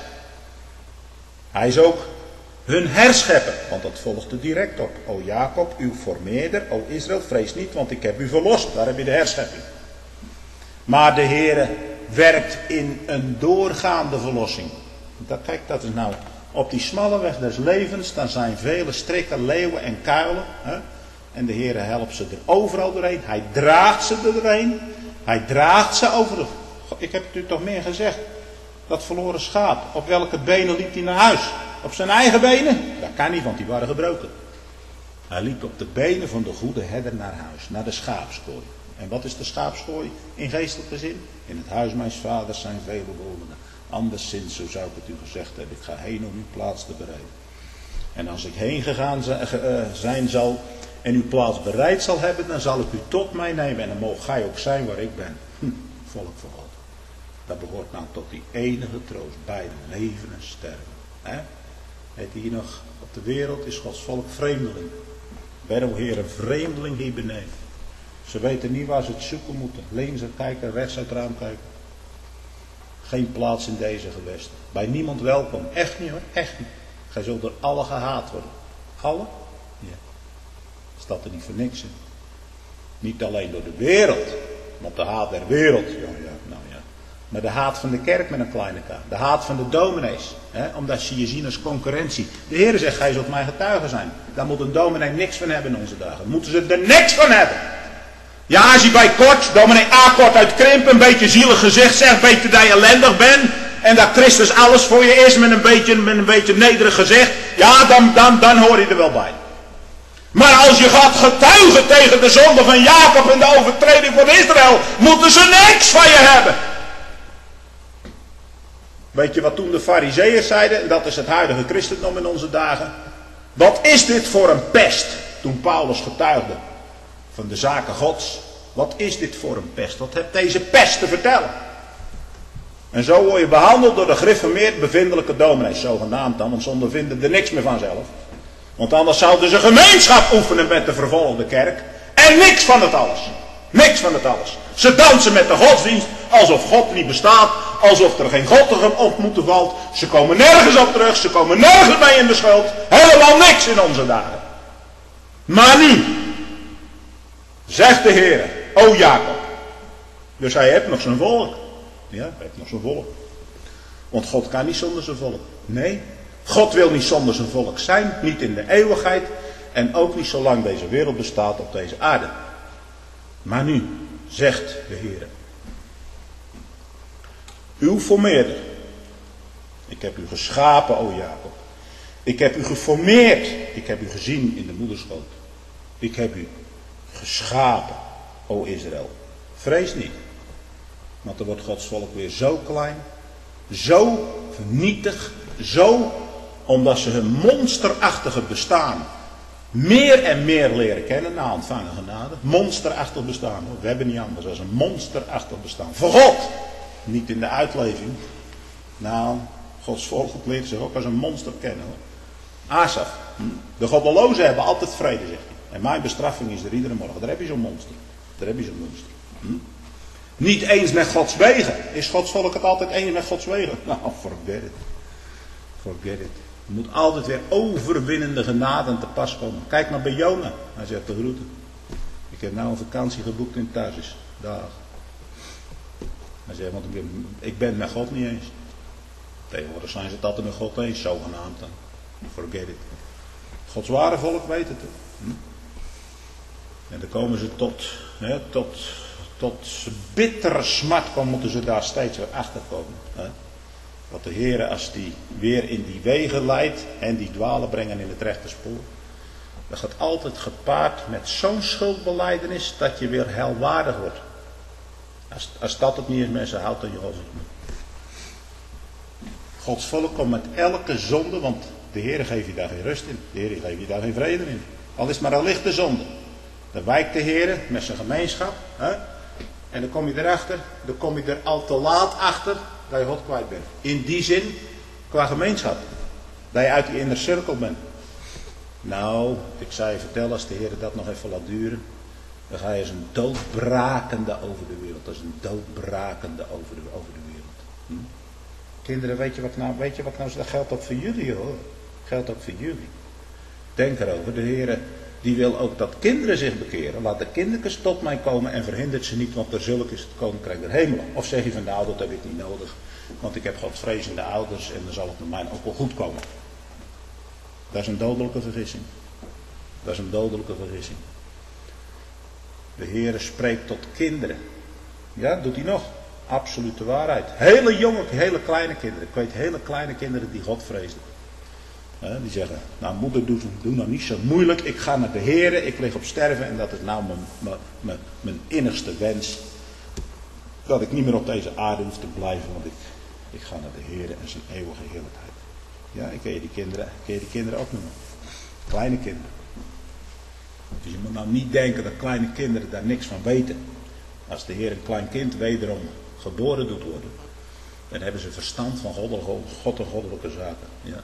Speaker 1: Hij is ook hun herschepper. Want dat volgt er direct op. O Jacob, uw formeerder. O Israël, vrees niet, want ik heb u verlost. Daar heb je de herschepping. Maar de Heer werkt in een doorgaande verlossing. Kijk, dat is nou op die smalle weg des levens. Dan zijn vele strikken, leeuwen en kuilen. En de Heer helpt ze er overal doorheen. Hij draagt ze er doorheen. Hij draagt ze over de... Ik heb het u toch meer gezegd. Dat verloren schaap. Op welke benen liep hij naar huis? Op zijn eigen benen? Dat kan niet, want die waren gebroken. Hij liep op de benen van de goede herder naar huis. Naar de schaapskooi. En wat is de schaapskooi in geestelijke zin? In het huis mijns vaders zijn vele woningen. Anderszins, zo zou ik het u gezegd hebben. Ik ga heen om uw plaats te bereiden. En als ik heen gegaan zijn zal en uw plaats bereid zal hebben, dan zal ik u tot mij nemen. En dan mogen gij ook zijn waar ik ben. Volk van God. Dat behoort nou tot die enige troost. Beide leven en sterven. Het hier nog op de wereld is Gods volk vreemdeling. Ben o Heer een vreemdeling hier beneden. Ze weten niet waar ze het zoeken moeten. Links uit kijken, rechts uit het raam kijken. Geen plaats in deze gewesten. Bij niemand welkom. Echt niet hoor, echt niet. Gij zult door alle gehaat worden. Alle? Ja. Staat er niet voor niks in. Niet alleen door de wereld. Want de haat der wereld. Maar de haat van de kerk met een kleine k. De haat van de dominees. Omdat ze je zien als concurrentie. De Heer zegt, gij zult mijn getuige zijn. Daar moet een dominee niks van hebben in onze dagen. Moeten ze er niks van hebben. Ja, als je bij Kort, dominee A. Kort uit Krimpen, een beetje zielig gezicht zegt, weet je dat je ellendig bent. En dat Christus alles voor je is met een beetje nederig gezicht. Ja, dan hoor je er wel bij. Maar als je gaat getuigen tegen de zonde van Jacob en de overtreding van Israël, moeten ze niks van je hebben. Weet je wat toen de farizeeërs zeiden? En dat is het huidige christendom in onze dagen. Wat is dit voor een pest? Toen Paulus getuigde van de zaken Gods. Wat is dit voor een pest? Wat heeft deze pest te vertellen? En zo word je behandeld door de gereformeerd bevindelijke dominees. Zogenaamd dan, want ze ondervinden er niks meer vanzelf. Want anders zouden ze gemeenschap oefenen met de vervolgde kerk. En niks van het alles. Niks van het alles. Ze dansen met de godsdienst alsof God niet bestaat. Alsof er geen God te ontmoeten valt. Ze komen nergens op terug. Ze komen nergens mee in de schuld. Helemaal niks in onze dagen. Maar nu, zegt de Heer, o Jacob. Dus hij heeft nog zijn volk. Ja, hij heeft nog zijn volk. Want God kan niet zonder zijn volk. Nee, God wil niet zonder zijn volk zijn. Niet in de eeuwigheid. En ook niet zolang deze wereld bestaat op deze aarde. Maar nu, zegt de Heer. Uw formeerder. Ik heb u geschapen, o Jacob. Ik heb u geformeerd. Ik heb u gezien in de moederschoot. Ik heb u geschapen, o Israël. Vrees niet. Want dan wordt Gods volk weer zo klein. Zo vernietigd. Zo, omdat ze hun monsterachtige bestaan meer en meer leren kennen na ontvangen genade. Monsterachtig bestaan. We hebben niet anders dan een monsterachtig bestaan. Voor God. Niet in de uitleving. Nou, Gods volk leert zich ook als een monster kennen. Asaf. De goddelozen hebben altijd vrede, zegt hij. En mijn bestraffing is er iedere morgen. Daar heb je zo'n monster. Daar heb je zo'n monster. Niet eens met Gods wegen. Is Gods volk het altijd eens met Gods wegen? Nou, forget it. Forget it. Je moet altijd weer overwinnende genade te pas komen. Kijk maar bij Jona. Hij zegt de groeten. Ik heb nou een vakantie geboekt in Tarsus. Dag. Hij zegt, want ik ben met God niet eens. Tegenwoordig zijn ze het altijd met God eens, zogenaamd dan. Forget it. Gods ware volk weet het. En dan komen ze tot bittere smart moeten ze daar steeds weer achter komen. Dat de Heer, als die weer in die wegen leidt en die dwalen brengen in het rechte spoor. Dat gaat altijd gepaard met zo'n schuldbelijdenis dat je weer heilwaardig wordt. Als dat het niet is, mensen, houdt dan je hoofd. Gods volk komt met elke zonde, want de Heer geeft je daar geen rust in. De Heer geeft je daar geen vrede in. Al is maar een lichte zonde. Dan wijkt de Heer met zijn gemeenschap. En dan kom je erachter, dan kom je er al te laat achter dat je God kwijt bent. In die zin, qua gemeenschap. Dat je uit die inner cirkel bent. Nou, ik zou je vertellen, als de Heer dat nog even laat duren. Dan ga je als een doodbrakende over de wereld. Als een doodbrakende over de wereld. Kinderen, weet je wat nou, dat geldt ook voor jullie hoor. Dat geldt ook voor jullie. Denk erover, de Heer die wil ook dat kinderen zich bekeren. Laat de kindertjes tot mij komen en verhindert ze niet, want er zulk is het koninkrijk der hemelen. Of zeg je van nou, dat heb ik niet nodig. Want ik heb godvrezende ouders en dan zal het met mij ook wel goed komen. Dat is een dodelijke vergissing. Dat is een dodelijke vergissing. De Heer spreekt tot kinderen. Ja, doet hij nog. Absolute waarheid. Hele jonge, hele kleine kinderen. Ik weet hele kleine kinderen die God vreesden. Die zeggen, nou moeder doe nou niet zo moeilijk. Ik ga naar de Heer, ik lig op sterven en dat is nou mijn innigste wens. Dat ik niet meer op deze aarde hoef te blijven, want ik ga naar de Heer en zijn eeuwige heerlijkheid. Ja, ik ken je die kinderen ook noemen. Kleine kinderen. Dus je moet nou niet denken dat kleine kinderen daar niks van weten. Als de Heer een klein kind wederom geboren doet worden, dan hebben ze verstand van God en goddelijke zaken. Ja,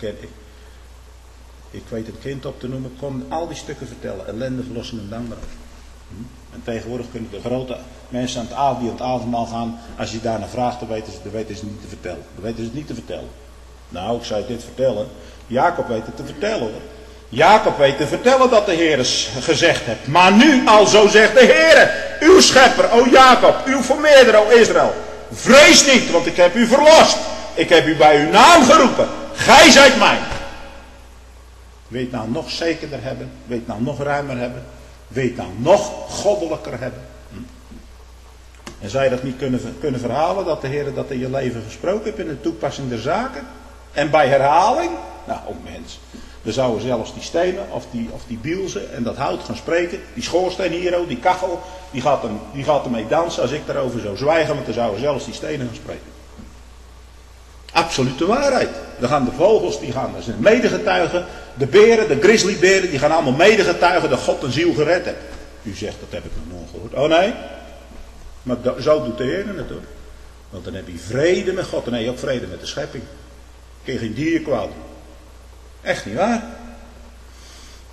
Speaker 1: ik weet een kind op te noemen, kon al die stukken vertellen. Ellende, verlossing en dankbaarheid. En tegenwoordig kunnen de grote mensen die aan het avondmaal gaan, als je daarna vraagt, dan weten ze het niet te vertellen. Dan weten ze het niet te vertellen. Nou, ik zou je dit vertellen. Jacob weet het te vertellen hoor. Jacob weet te vertellen dat de Heer gezegd heeft. Maar nu al zo zegt de Heer, uw schepper, o Jacob, uw vermeerder, o Israël. Vrees niet, want ik heb u verlost. Ik heb u bij uw naam geroepen. Gij zijt mijn. Wil je het nou nog zekerder hebben? Wil je het nou nog ruimer hebben? Wil je het nou nog goddelijker hebben? En zou je dat niet kunnen verhalen, dat de Heer dat in je leven gesproken heeft in de toepassing der zaken? En bij herhaling? Nou, mens. Dan zouden zelfs die stenen of die bielzen en dat hout gaan spreken. Die schoorsteen hier, die kachel, die gaat ermee dansen als ik daarover zou zwijgen. Want dan zouden zelfs die stenen gaan spreken. Absolute waarheid. Dan gaan de vogels, die gaan als medegetuigen. De beren, de grizzlyberen, die gaan allemaal medegetuigen dat God een ziel gered heeft. U zegt, dat heb ik nog nooit gehoord. Oh nee? Maar zo doet de Heer het hoor. Want dan heb je vrede met God. En nee, ook vrede met de schepping. Kun je geen dier kwaad doen. Echt niet waar.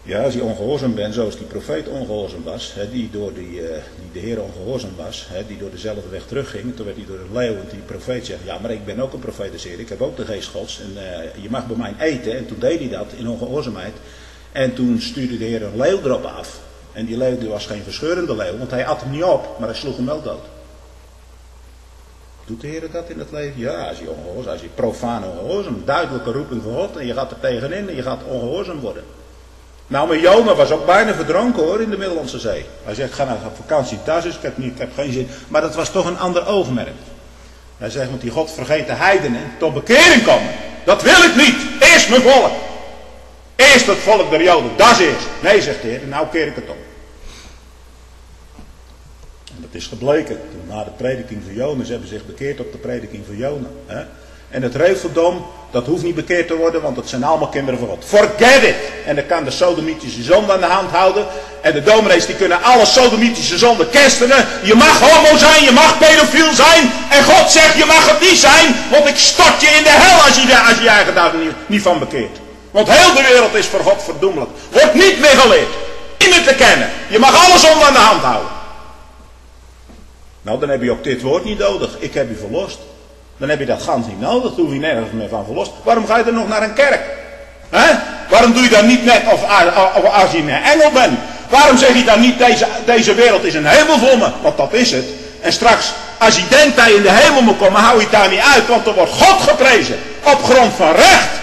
Speaker 1: Ja, als je ongehoorzaam bent, zoals die profeet ongehoorzaam was, die de Heer ongehoorzaam was, die door dezelfde weg terugging, toen werd hij door de leeuw, en die profeet zegt, ja, maar ik ben ook een profeet des Heer, ik heb ook de geest Gods, en je mag bij mij eten, en toen deed hij dat in ongehoorzaamheid, en toen stuurde de Heer een leeuw erop af, en die leeuw die was geen verscheurende leeuw, want hij at hem niet op, maar hij sloeg hem wel dood. Doet de Heer dat in het leven? Ja, als je profaan ongehoorzaam, duidelijke roeping van God, en je gaat er tegenin, en je gaat ongehoorzaam worden. Nou, maar Jona was ook bijna verdronken hoor, in de Middellandse Zee. Hij zegt, ga naar vakantie thuis, dus ik heb geen zin. Maar dat was toch een ander oogmerk. Hij zegt, want die God vergeten heidenen tot bekering komen. Dat wil ik niet. Eerst mijn volk. Eerst het volk der Joden. Dat is eerst. Nee, zegt de Heer, nou keer ik het om. En dat is gebleken. Toen na de prediking van Jona, ze hebben zich bekeerd op de prediking van Jona. Hè? En het reufdom, dat hoeft niet bekeerd te worden, want het zijn allemaal kinderen van God. Forget it! En dan kan de sodomitische zonde aan de hand houden. En de dominees die kunnen alle sodomitische zonden kerstenen. Je mag homo zijn, je mag pedofiel zijn. En God zegt, je mag het niet zijn, want ik stort je in de hel als je eigen daar niet van bekeert. Want heel de wereld is voor God verdoemelijk. Wordt niet meer geleerd. Niet meer te kennen. Je mag alle zonden aan de hand houden. Nou, dan heb je ook dit woord niet nodig. Ik heb u verlost. Dan heb je dat gans niet nodig, dan hoef je nergens meer van verlost. Waarom ga je dan nog naar een kerk? Waarom doe je dan niet net of als je een engel bent? Waarom zeg je dan niet, deze wereld is een hemel voor me? Want dat is het. En straks, als je denkt dat je in de hemel moet komen, hou je het daar niet uit. Want er wordt God geprezen. Op grond van recht.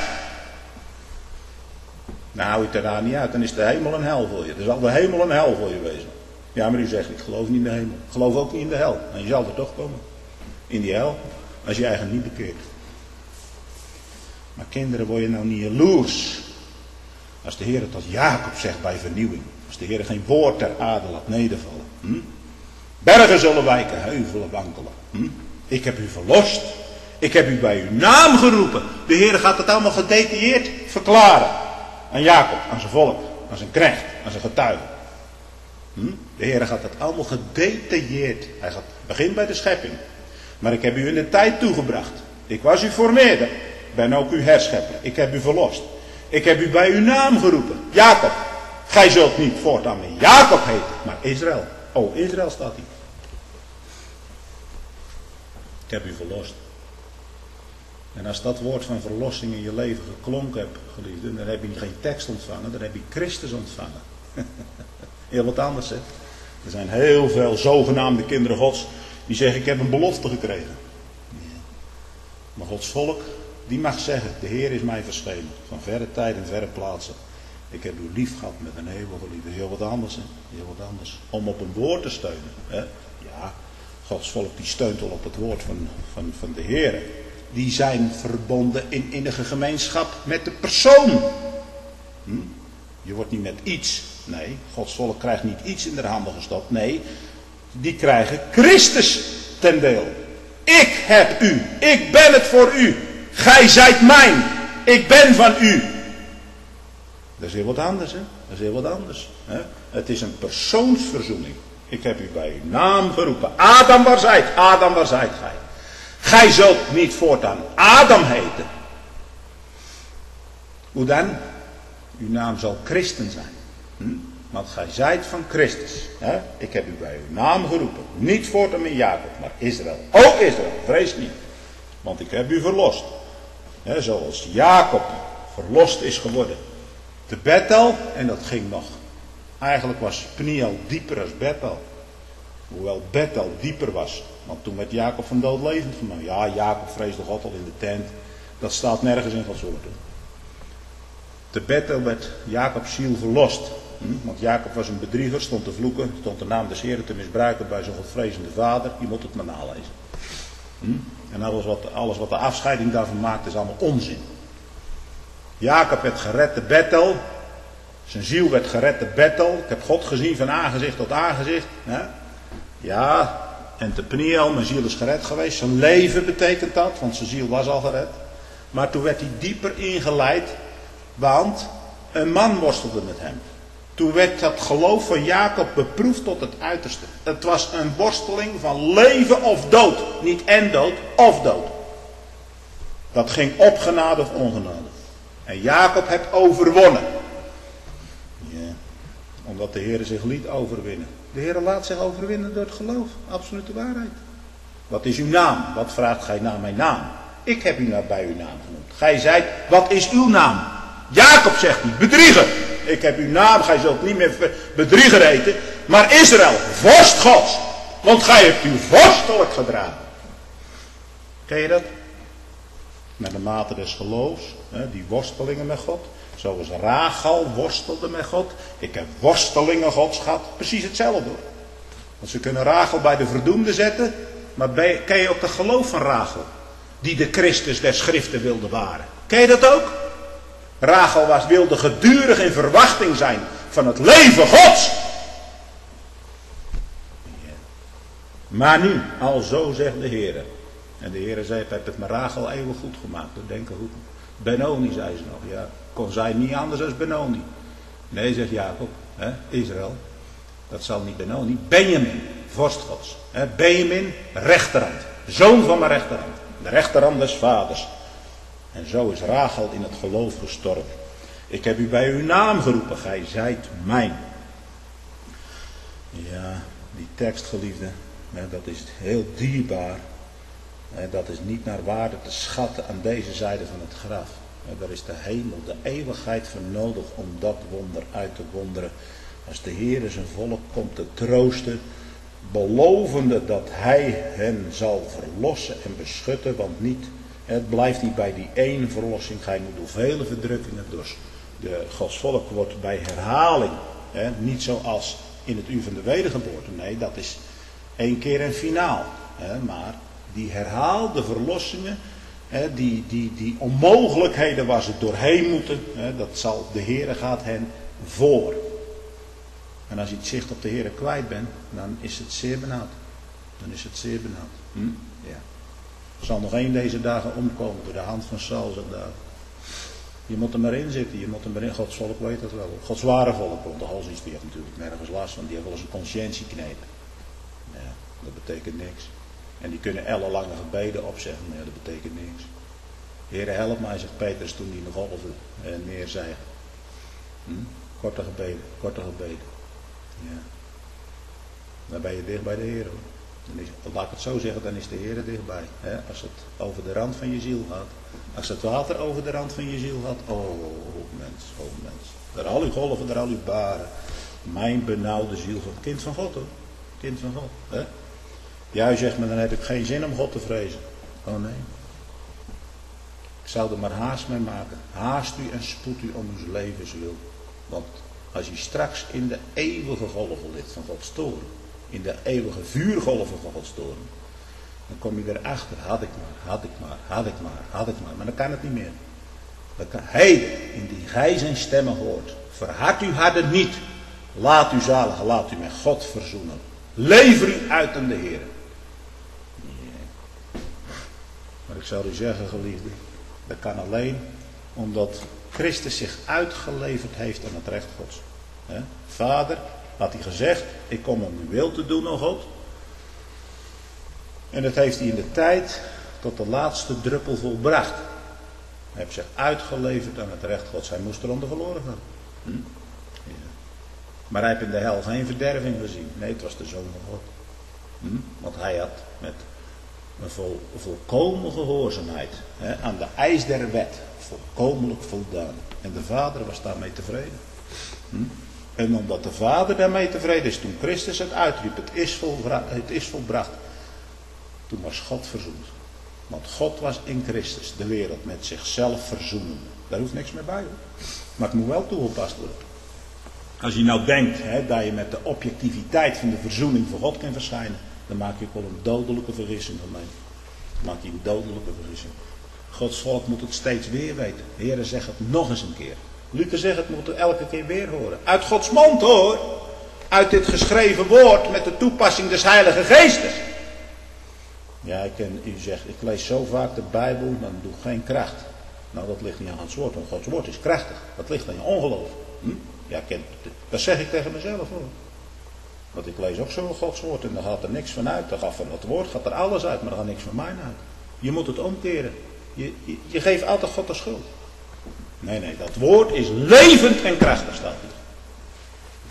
Speaker 1: Nou, hou je het er daar niet uit. Dan is de hemel een hel voor je. Er zal de hemel een hel voor je wezen. Ja, maar u zegt, ik geloof niet in de hemel. Ik geloof ook niet in de hel. En je zal er toch komen. In die hel. Als je eigen niet bekeert. Maar kinderen, word je nou niet jaloers. Als de Heer het tot Jacob zegt bij vernieuwing. Als de Heer geen woord ter aarde laat nedervallen. Bergen zullen wijken, heuvelen wankelen. Ik heb u verlost. Ik heb u bij uw naam geroepen. De Heer gaat het allemaal gedetailleerd verklaren. Aan Jacob, aan zijn volk, aan zijn knecht, aan zijn getuigen. De Heer gaat het allemaal gedetailleerd. Hij begint bij de schepping. Maar ik heb u in de tijd toegebracht. Ik was uw formeerder. Ben ook uw herschepper. Ik heb u verlost. Ik heb u bij uw naam geroepen. Jacob. Gij zult niet voortaan meer Jacob heten, maar Israël. Oh, Israël staat hier. Ik heb u verlost. En als dat woord van verlossing in je leven geklonken hebt, geliefden, dan heb je geen tekst ontvangen, dan heb je Christus ontvangen. Heel wat anders, hè. Er zijn heel veel zogenaamde kinderen Gods die zeggen, ik heb een belofte gekregen. Ja. Maar Gods volk, die mag zeggen, de Heer is mij verschenen. Van verre tijd en verre plaatsen. Ik heb u lief gehad met een eeuwige liefde. Heel wat anders, hè. Heel wat anders. Om op een woord te steunen. Hè. Ja, Gods volk die steunt wel op het woord van de Heer. Die zijn verbonden in innige gemeenschap met de persoon. Je wordt niet met iets. Nee, Gods volk krijgt niet iets in de handen gestopt. Nee, die krijgen Christus ten deel. Ik heb u. Ik ben het voor u. Gij zijt mijn. Ik ben van u. Dat is heel wat anders, hè. Dat is heel wat anders. Hè? Het is een persoonsverzoening. Ik heb u bij uw naam geroepen. Adam, waar zijt? Adam, waar zijt gij? Gij zult niet voortaan Adam heten. Hoe dan? Uw naam zal Christen zijn. Want gij zijt van Christus. Hè? Ik heb u bij uw naam geroepen. Niet voortaan meer Jacob, maar Israël. O Israël, vrees niet. Want ik heb u verlost. Hè, zoals Jacob verlost is geworden. Te Bethel, en dat ging nog. Eigenlijk was Peniel dieper als Bethel. Hoewel Bethel dieper was. Want toen werd Jacob van dood levend genomen. Ja, Jacob vreesde God al in de tent. Dat staat nergens in Gods woord. Te Bethel werd Jacob's ziel verlost. Want Jacob was een bedrieger, stond te vloeken, stond de naam des Heeren te misbruiken bij zijn godvrezende vader. Je moet het maar nalezen. En alles wat de afscheiding daarvan maakt is allemaal onzin. Jacob werd gered te Bethel. Zijn ziel werd gered te Bethel. Ik heb God gezien van aangezicht tot aangezicht. Ja, en te Peniel, mijn ziel is gered geweest. Zijn leven betekent dat, want zijn ziel was al gered. Maar toen werd hij dieper ingeleid, want een man worstelde met hem. Toen werd dat geloof van Jacob beproefd tot het uiterste. Het was een worsteling van leven of dood. Niet en dood, of dood. Dat ging op genade of ongenade. En Jacob heeft overwonnen. Omdat de Heer zich liet overwinnen. De Heer laat zich overwinnen door het geloof. Absolute waarheid. Wat is uw naam? Wat vraagt gij naar mijn naam? Ik heb u bij uw naam genoemd. Gij zijt, wat is uw naam? Jacob zegt hij, bedrieger. Ik heb uw naam, gij zult niet meer bedrieger heten. Maar Israël, vorst Gods. Want gij hebt uw vorstelijk gedragen. Ken je dat? Met de mate des geloofs. Die worstelingen met God. Zoals Rachel worstelde met God. Ik heb worstelingen Gods gehad. Precies hetzelfde hoor. Want ze kunnen Rachel bij de verdoemde zetten. Maar ken je ook het geloof van Rachel? Die de Christus der schriften wilde waren. Ken je dat ook? Rachel wilde gedurig in verwachting zijn van het leven Gods. Ja. Maar nu, alzo zegt de Heer. En de Heer zei, ik heb het met Rachel eeuwig goed gemaakt. Dat denken goed. Benoni zei ze nog. Ja, kon zij niet anders dan Benoni. Nee, zegt Jacob. Israël. Dat zal niet Benoni. Benjamin, vorst Gods. Benjamin, rechterhand. Zoon van mijn rechterhand. De rechterhand des vaders. En zo is Rachel in het geloof gestorven. Ik heb u bij uw naam geroepen. Gij zijt mijn. Ja, die tekst, geliefde. Dat is heel dierbaar. Dat is niet naar waarde te schatten aan deze zijde van het graf. Daar is de hemel, de eeuwigheid voor nodig om dat wonder uit te wonderen. Als de Heer zijn volk komt te troosten, belovende dat Hij hen zal verlossen en beschutten. Want niet, het blijft niet bij die ene verlossing. Gij moet door vele verdrukkingen. Dus Gods volk wordt bij herhaling. Niet zoals in het uur van de wedergeboorte. Nee, dat is 1 keer en finaal. Maar die herhaalde verlossingen. Die onmogelijkheden waar ze doorheen moeten. Dat zal de Heer gaat hen voor. En als je het zicht op de Heer kwijt bent. Dan is het zeer benauwd. Dan is het zeer benauwd. Ja. Er zal nog één deze dagen omkomen door de hand van Saul. Je moet er maar in zitten. Je moet er maar in. Gods volk weet dat wel. Gods ware volk. Want de hals is die heeft natuurlijk nergens last van. Die heeft wel eens een conscientie knepen. Ja, dat betekent niks. En die kunnen ellenlange gebeden opzeggen. Maar ja, dat betekent niks. Heere, help mij, zegt Petrus toen hij nog golven neerzeigen. Korte gebeden. Ja. Dan ben je dicht bij de Heer hoor. Laat ik het zo zeggen, dan is de Heer er dichtbij. Als het over de rand van je ziel gaat. Als het water over de rand van je ziel gaat. Oh mens. Daar al uw golven, daar al uw baren. Mijn benauwde ziel. Kind van God hoor. Kind van God. Ja, u zegt me, dan heb ik geen zin om God te vrezen. Oh nee. Ik zou er maar haast mee maken. Haast u en spoed u om uw levenswil. Want als je straks in de eeuwige golven ligt van Gods toren. In de eeuwige vuurgolven van Gods toren. Dan kom je erachter. Had ik maar. Maar dan kan het niet meer. Heden, indien gij zijn stemmen hoort. Verhard uw harten niet. Laat u zaligen. Laat u met God verzoenen. Lever u uit aan de Heer. Maar ik zou u zeggen, geliefde. Dat kan alleen omdat Christus zich uitgeleverd heeft aan het recht Gods. Vader, had hij gezegd, ik kom om uw wil te doen, o God. En dat heeft hij in de tijd tot de laatste druppel volbracht. Hij heeft zich uitgeleverd aan het recht Gods. Hij moest eronder verloren gaan. Ja. Maar hij heeft in de hel geen verderving gezien. Nee, het was de Zoon van God. Want hij had met een volkomen gehoorzaamheid aan de eis der wet volkomenlijk voldaan. En de Vader was daarmee tevreden. En omdat de Vader daarmee tevreden is, toen Christus het uitriep, het is volbracht. Toen was God verzoend. Want God was in Christus de wereld met zichzelf verzoenen. Daar hoeft niks meer bij hoor. Maar het moet wel toegepast worden. Als je nou denkt dat je met de objectiviteit van de verzoening voor God kan verschijnen. Dan maak je ook wel een dodelijke vergissing van mij. Dan maak je een dodelijke vergissing. Gods volk moet het steeds weer weten. De Heer zegt het nog eens een keer. Luther zegt het moet elke keer weer horen. Uit Gods mond hoor. Uit dit geschreven woord met de toepassing des Heilige Geestes. Ja, u zegt, ik lees zo vaak de Bijbel, dan doe ik geen kracht. Nou, dat ligt niet aan Gods woord, want Gods woord is krachtig. Dat ligt aan je ongeloof. Ja, dat zeg ik tegen mezelf hoor. Want ik lees ook zo Gods woord en dan gaat er niks van uit. Dan gaat van het woord gaat er alles uit, maar er gaat niks van mij uit. Je moet het omkeren. Je geeft altijd God de schuld. Nee, dat woord is levend en krachtig, staat hier.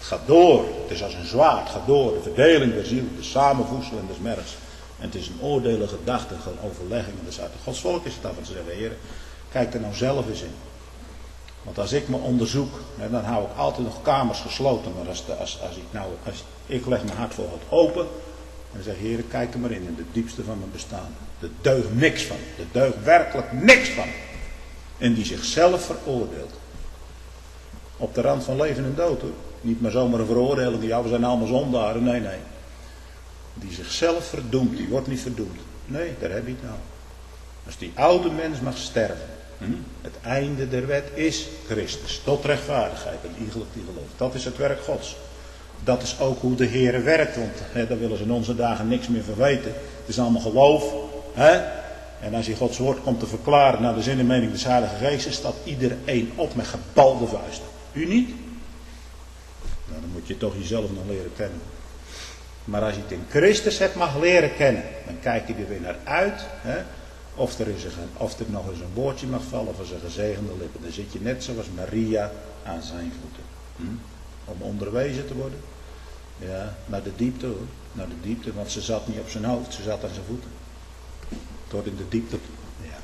Speaker 1: Het gaat door. Het is als een zwaard. Het gaat door. De verdeling der ziel. De samenvoegselen des mergs. En het is een oordelen, gedachte, een overlegging. En uit Gods volk is het af en te zeggen, Heer, kijk er nou zelf eens in. Want als ik me onderzoek, dan hou ik altijd nog kamers gesloten. Maar als ik leg mijn hart voor God open. En dan zeg Heer, kijk er maar in het diepste van mijn bestaan. Er deugt niks van. Er deugt werkelijk niks van. En die zichzelf veroordeelt. Op de rand van leven en dood hoor. Niet maar zomaar een veroordeling. Ja, we zijn allemaal zondaren. Nee. Die zichzelf verdoemt. Die wordt niet verdoemd. Nee, daar heb je het nou. Als die oude mens mag sterven. Het einde der wet is Christus. Tot rechtvaardigheid. En iegelijk die gelooft. Dat is het werk Gods. Dat is ook hoe de Heere werkt. Want daar willen ze in onze dagen niks meer van weten. Het is allemaal geloof. En als je Gods woord komt te verklaren naar de zin en mening des Heilige Geestes, staat iedereen op met gebalde vuisten. U niet? Nou, dan moet je toch jezelf nog leren kennen. Maar als je het in Christus hebt mag leren kennen, dan kijk je er weer naar uit. Of er nog eens een woordje mag vallen van zijn gezegende lippen. Dan zit je net zoals Maria aan zijn voeten. Om onderwezen te worden. Ja, naar de diepte hoor. Naar de diepte, want ze zat niet op zijn hoofd, ze zat aan zijn voeten. Tot in de diepte. Ja.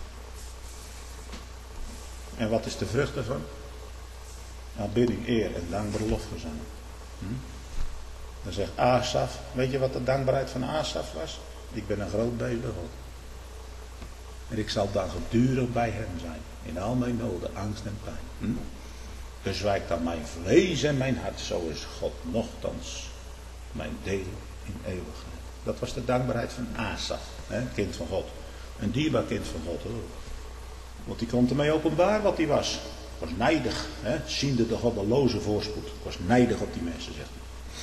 Speaker 1: En wat is de vrucht daarvan? Aanbidding, eer en dankbaar lofgezang. Dan zegt Asaf, weet je wat de dankbaarheid van Asaf was? Ik ben een groot beest bij God. En ik zal dan gedurig bij hem zijn. In al mijn noden, angst en pijn. Bezwijkt dan mijn vlees en mijn hart. Zo is God nochtans mijn deel in eeuwigheid. Dat was de dankbaarheid van Asaf. Kind van God. Een dierbaar kind van God hoor. Want die kon ermee openbaar wat hij was. Ik was nijdig. Ziende de goddeloze voorspoed. Ik was nijdig op die mensen, zegt hij.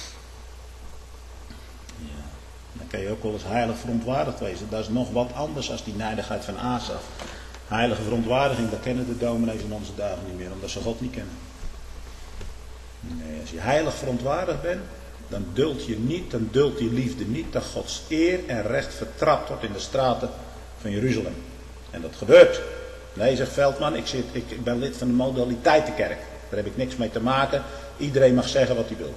Speaker 1: Ja. Dan kan je ook wel eens heilig verontwaardigd wezen. Dat is nog wat anders dan die nijdigheid van Asaf. Heilige verontwaardiging, dat kennen de dominees in onze dagen niet meer. Omdat ze God niet kennen. Nee, als je heilig verontwaardigd bent. Dan duld je liefde niet dat Gods eer en recht vertrapt wordt in de straten van Jeruzalem. En dat gebeurt. Nee, zegt Veldman, ik ben lid van de modaliteitenkerk. Daar heb ik niks mee te maken. Iedereen mag zeggen wat hij wil.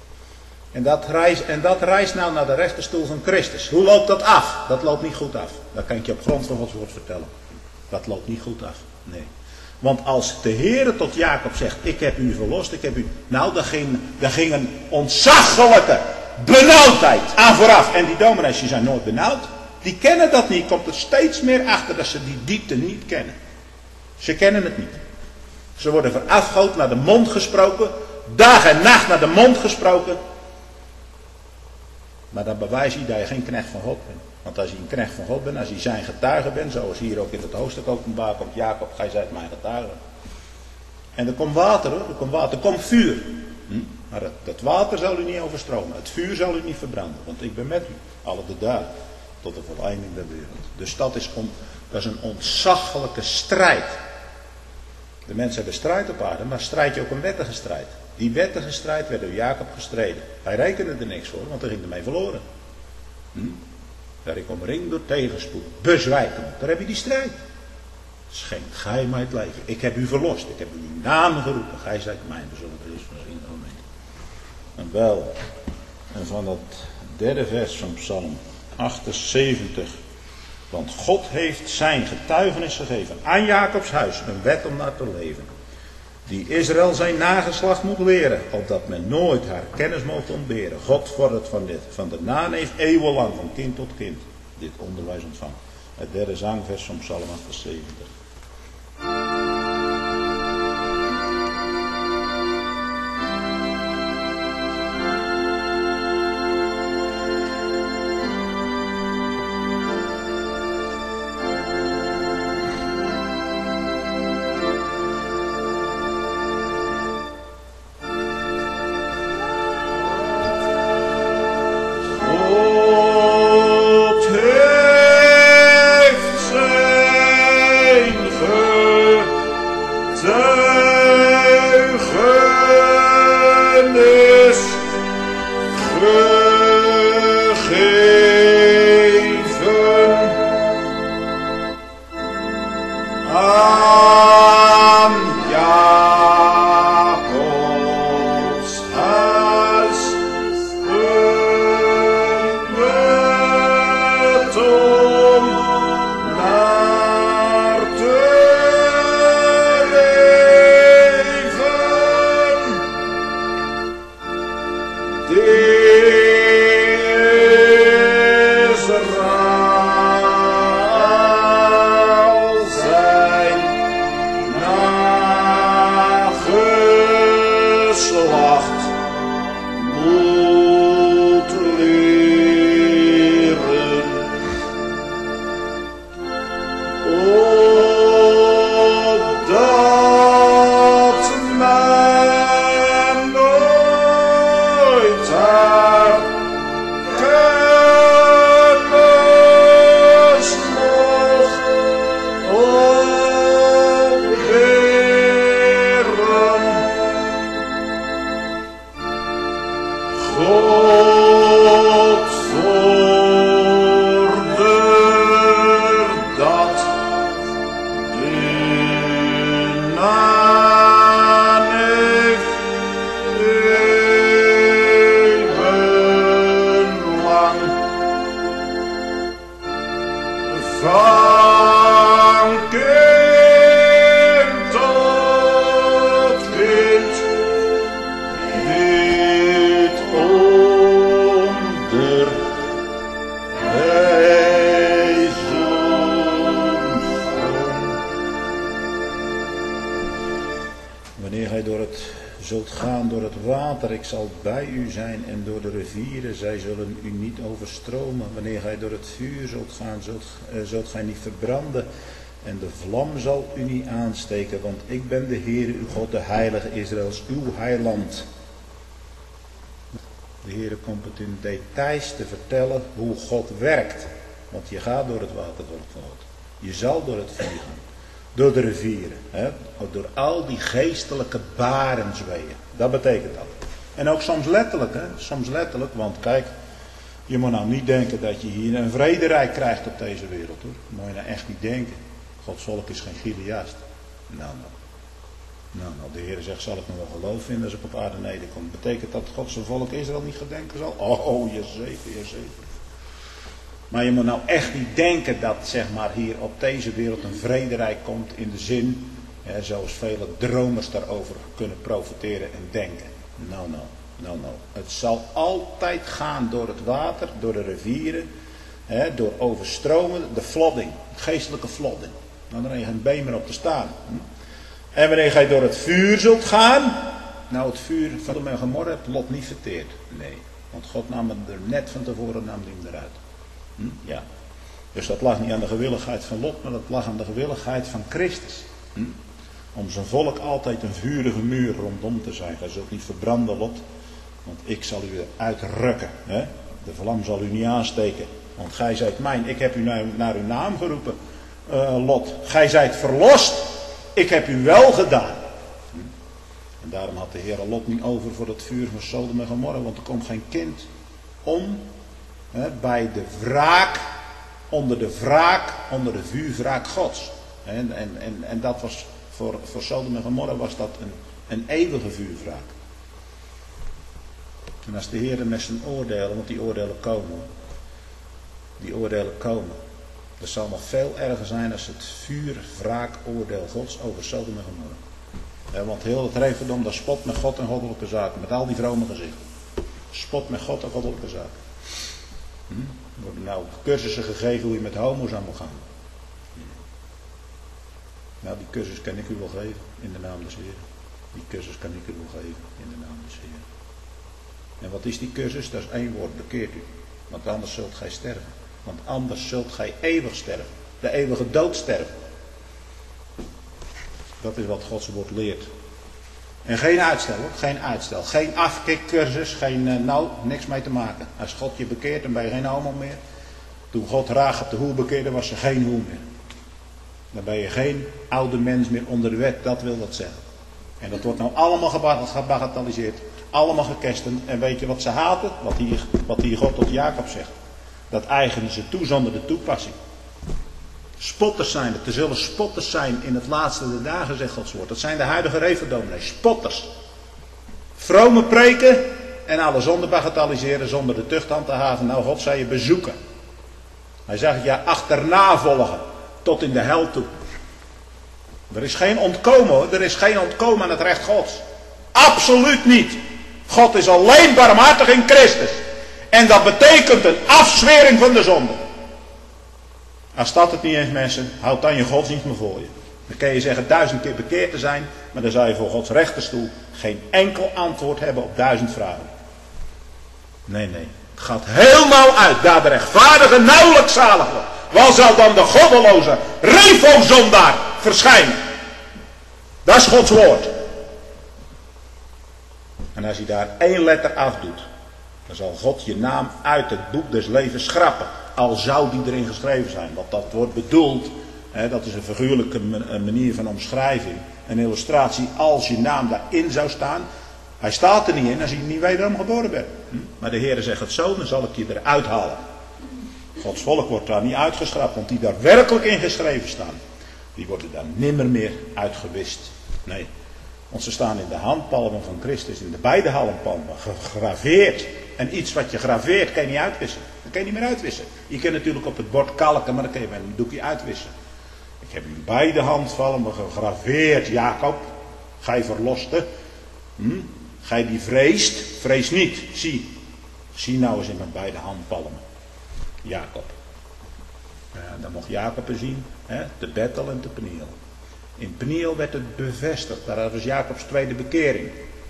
Speaker 1: En dat reist nou naar de rechterstoel van Christus. Hoe loopt dat af? Dat loopt niet goed af. Dat kan ik je op grond van Gods woord vertellen. Dat loopt niet goed af. Nee. Want als de Heere tot Jacob zegt, ik heb u verlost, ik heb u... Nou, daar ging een ontzaglijke benauwdheid aan vooraf. En die dominees die zijn nooit benauwd. Die kennen dat niet. Komt er steeds meer achter dat ze die diepte niet kennen. Ze kennen het niet. Ze worden van afgood naar de mond gesproken. Dag en nacht naar de mond gesproken. Maar dan bewijs je dat je geen knecht van God bent. Want als je een knecht van God bent, als je zijn getuige bent, zoals hier ook in het hoofdstuk openbaar komt, Jacob, gij zijt mijn getuige. En er komt water hoor, er komt vuur. Maar dat water zal u niet overstromen, het vuur zal u niet verbranden, want ik ben met u, alle de dagen, tot de voleinding der wereld. Dus dat is een ontzaglijke strijd. De mensen hebben strijd op aarde, maar strijd je ook een wettige strijd. Die wettige strijd werd door Jacob gestreden. Hij rekende er niks voor, want hij ging ermee verloren. Daar ik omringd door tegenspoed, bezwijken. Daar heb je die strijd. Schenkt gij mij het leven. Ik heb u verlost. Ik heb u in naam geroepen. Gij zijt mijn bezorgd. Amen. En wel. En van dat derde vers van Psalm 78. Want God heeft zijn getuigenis gegeven aan Jacobs huis. Een wet om naar te leven. Die Israël zijn nageslacht moet leren. Opdat men nooit haar kennis mocht ontberen. God vordert van dit. Van de naneef eeuwenlang. Van kind tot kind. Dit onderwijs ontvangen. Het derde zangvers van Psalm 78.
Speaker 2: Zijn
Speaker 1: zult gaan door het water, ik zal bij u zijn, en door de rivieren, zij zullen u niet overstromen. Wanneer gij door het vuur zult gaan, zult gij niet verbranden, en de vlam zal u niet aansteken, want ik ben de Heere, uw God, de Heilige Israëls, uw heiland. De Heere komt het in details te vertellen hoe God werkt. Want je gaat door het water, door het vloot. Je zal door het vuur gaan. Door de rivieren. Door al die geestelijke barensweeën. Dat betekent dat. En ook soms letterlijk. Soms letterlijk. Want kijk, je moet nou niet denken dat je hier een vrederijk krijgt op deze wereld. Hoor. Dat moet je nou echt niet denken. Gods volk is geen Gileast. Nou. De Heer zegt, zal ik nog wel geloof vinden als ik op aarde nederkom? Betekent dat God zijn volk Israël niet gedenken zal? Oh, jazeker. Maar je moet nou echt niet denken dat zeg maar hier op deze wereld een vrederijk komt in de zin, zoals vele dromers daarover kunnen profiteren en denken. Nou. Het zal altijd gaan door het water, door de rivieren, door overstromen, de flooding, de geestelijke flooding. Nou, daar heb je geen been meer op te staan. En wanneer gij door het vuur zult gaan. Nou, het vuur van Sodom en Gomorra heeft Lot niet verteerd. Nee, want God nam hem er net van tevoren eruit. Ja. Dus dat lag niet aan de gewilligheid van Lot, maar dat lag aan de gewilligheid van Christus. Om zijn volk altijd een vurige muur rondom te zijn. Gij zult niet verbranden, Lot, want ik zal u eruit rukken. De vlam zal u niet aansteken, want gij zijt mijn. Ik heb u naar uw naam geroepen, Lot. Gij zijt verlost. Ik heb u wel gedaan. En daarom had de Heer Lot niet over voor het vuur van Sodom en Gomorra. Want er komt geen kind om bij de wraak, onder de vuurwraak Gods. En dat was voor Sodom en Gomorra was dat een eeuwige vuurwraak. En als de Heer met zijn oordelen, want die oordelen komen. Dat zal nog veel erger zijn als het vuurwraakoordeel Gods over Sodom en Gomorra. Want heel het regendom, dat spot met God en goddelijke zaken. Met al die vrome gezichten. Spot met God en goddelijke zaken. Er worden nou cursussen gegeven hoe je met homo's aan moet gaan. Nou, die cursus kan ik u wel geven in de naam des Heeren. Die cursus kan ik u wel geven in de naam des Heeren. En wat is die cursus? Dat is één woord, bekeert u. Want anders zult gij sterven. Want anders zult gij eeuwig sterven. De eeuwige dood sterven. Dat is wat Gods woord leert. En geen uitstel hoor, geen uitstel. Geen afkikcursus, niks mee te maken. Als God je bekeert, dan ben je geen homo meer. Toen God Rahab de hoer bekeerde, was ze geen hoer meer. Dan ben je geen oude mens meer onder de wet, dat wil dat zeggen. En dat wordt nou allemaal gebagatelliseerd. Allemaal gekesten. En weet je wat ze haten? Wat hier God tot Jacob zegt. Dat eigenen ze toe zonder de toepassing. Spotters zijn het. Er zullen spotters zijn in het laatste der dagen, zegt Gods woord. Dat zijn de huidige reverdominees. Spotters. Vrome preken en alle zonde bagatelliseren zonder de tucht aan te haven. Nou, God zei je bezoeken. Hij zegt je achterna volgen. Tot in de hel toe. Er is geen ontkomen hoor. Er is geen ontkomen aan het recht Gods. Absoluut niet. God is alleen barmhartig in Christus. En dat betekent een afzwering van de zonde. Als dat het niet is, mensen, houd dan je godsdienst maar voor je. Dan kun je zeggen 1000 keer bekeerd te zijn, maar dan zou je voor Gods rechterstoel geen enkel antwoord hebben op 1000 vragen. Nee. Het gaat helemaal uit, daar de rechtvaardige nauwelijks zalig wordt. Waar zal dan de goddeloze refozondaar verschijnen? Dat is Gods woord. En als hij daar 1 letter afdoet, dan zal God je naam uit het boek des levens schrappen. Al zou die erin geschreven zijn. Want dat wordt bedoeld. Dat is een figuurlijke manier van omschrijving. Een illustratie. Als je naam daarin zou staan. Hij staat er niet in als je niet wederom geboren bent. Maar de Heer zegt het zo. Dan zal ik je eruit halen. Gods volk wordt daar niet uitgeschrapt. Want die daar werkelijk in geschreven staan. Die worden daar nimmer meer uitgewist. Nee. Want ze staan in de handpalmen van Christus. In de beide handpalmen. Gegraveerd. En iets wat je graveert kan je niet uitwissen. Dat kan je niet meer uitwissen. Je kunt natuurlijk op het bord kalken, maar dan kun je met een doekje uitwissen. Ik heb in beide handpalmen gegraveerd. Jacob, gij verloste. Gij die vreest, vrees niet. Zie nou eens in mijn beide handpalmen. Jacob. Dan mocht Jacob er zien. Te Bethel en te Peniel. In Peniel werd het bevestigd. Dat was Jacobs tweede bekering.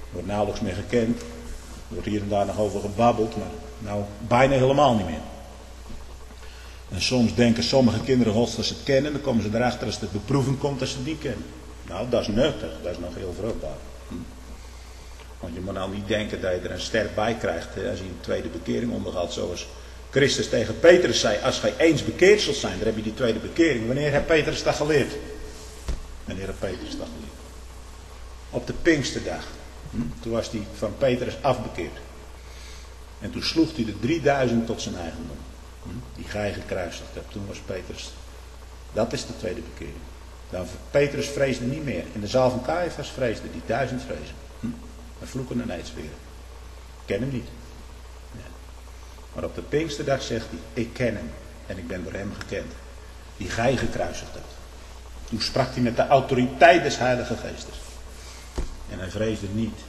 Speaker 1: Wordt nauwelijks meer gekend. Er wordt hier en daar nog over gebabbeld, maar nou bijna helemaal niet meer. En soms denken sommige kinderen gods dat ze het kennen, dan komen ze erachter als de beproeving komt dat ze het niet kennen. Nou, dat is nuttig, dat is nog heel vruchtbaar. Want je moet nou niet denken dat je er een ster bij krijgt als je een tweede bekering ondergaat, zoals Christus tegen Petrus zei, als gij eens bekeerd zult zijn, dan heb je die tweede bekering. Wanneer heeft Petrus dat geleerd? Wanneer heeft Petrus dat geleerd? Op de Pinksterdag. Toen was hij van Petrus afbekeerd. En toen sloeg hij de 3000 tot zijn eigendom. Die gij gekruisigd hebt. Toen was Petrus. Dat is de tweede bekering. Dan Petrus vreesde niet meer. In de zaal van Caiaphas vreesde die 1000 vrezen. Met vloeken en eedsweren. Ik ken hem niet. Ja. Maar op de Pinksterdag zegt hij, ik ken hem. En ik ben door hem gekend. Die gij gekruisigd hebt. Toen sprak hij met de autoriteit des Heilige Geestes. En hij vreesde niet.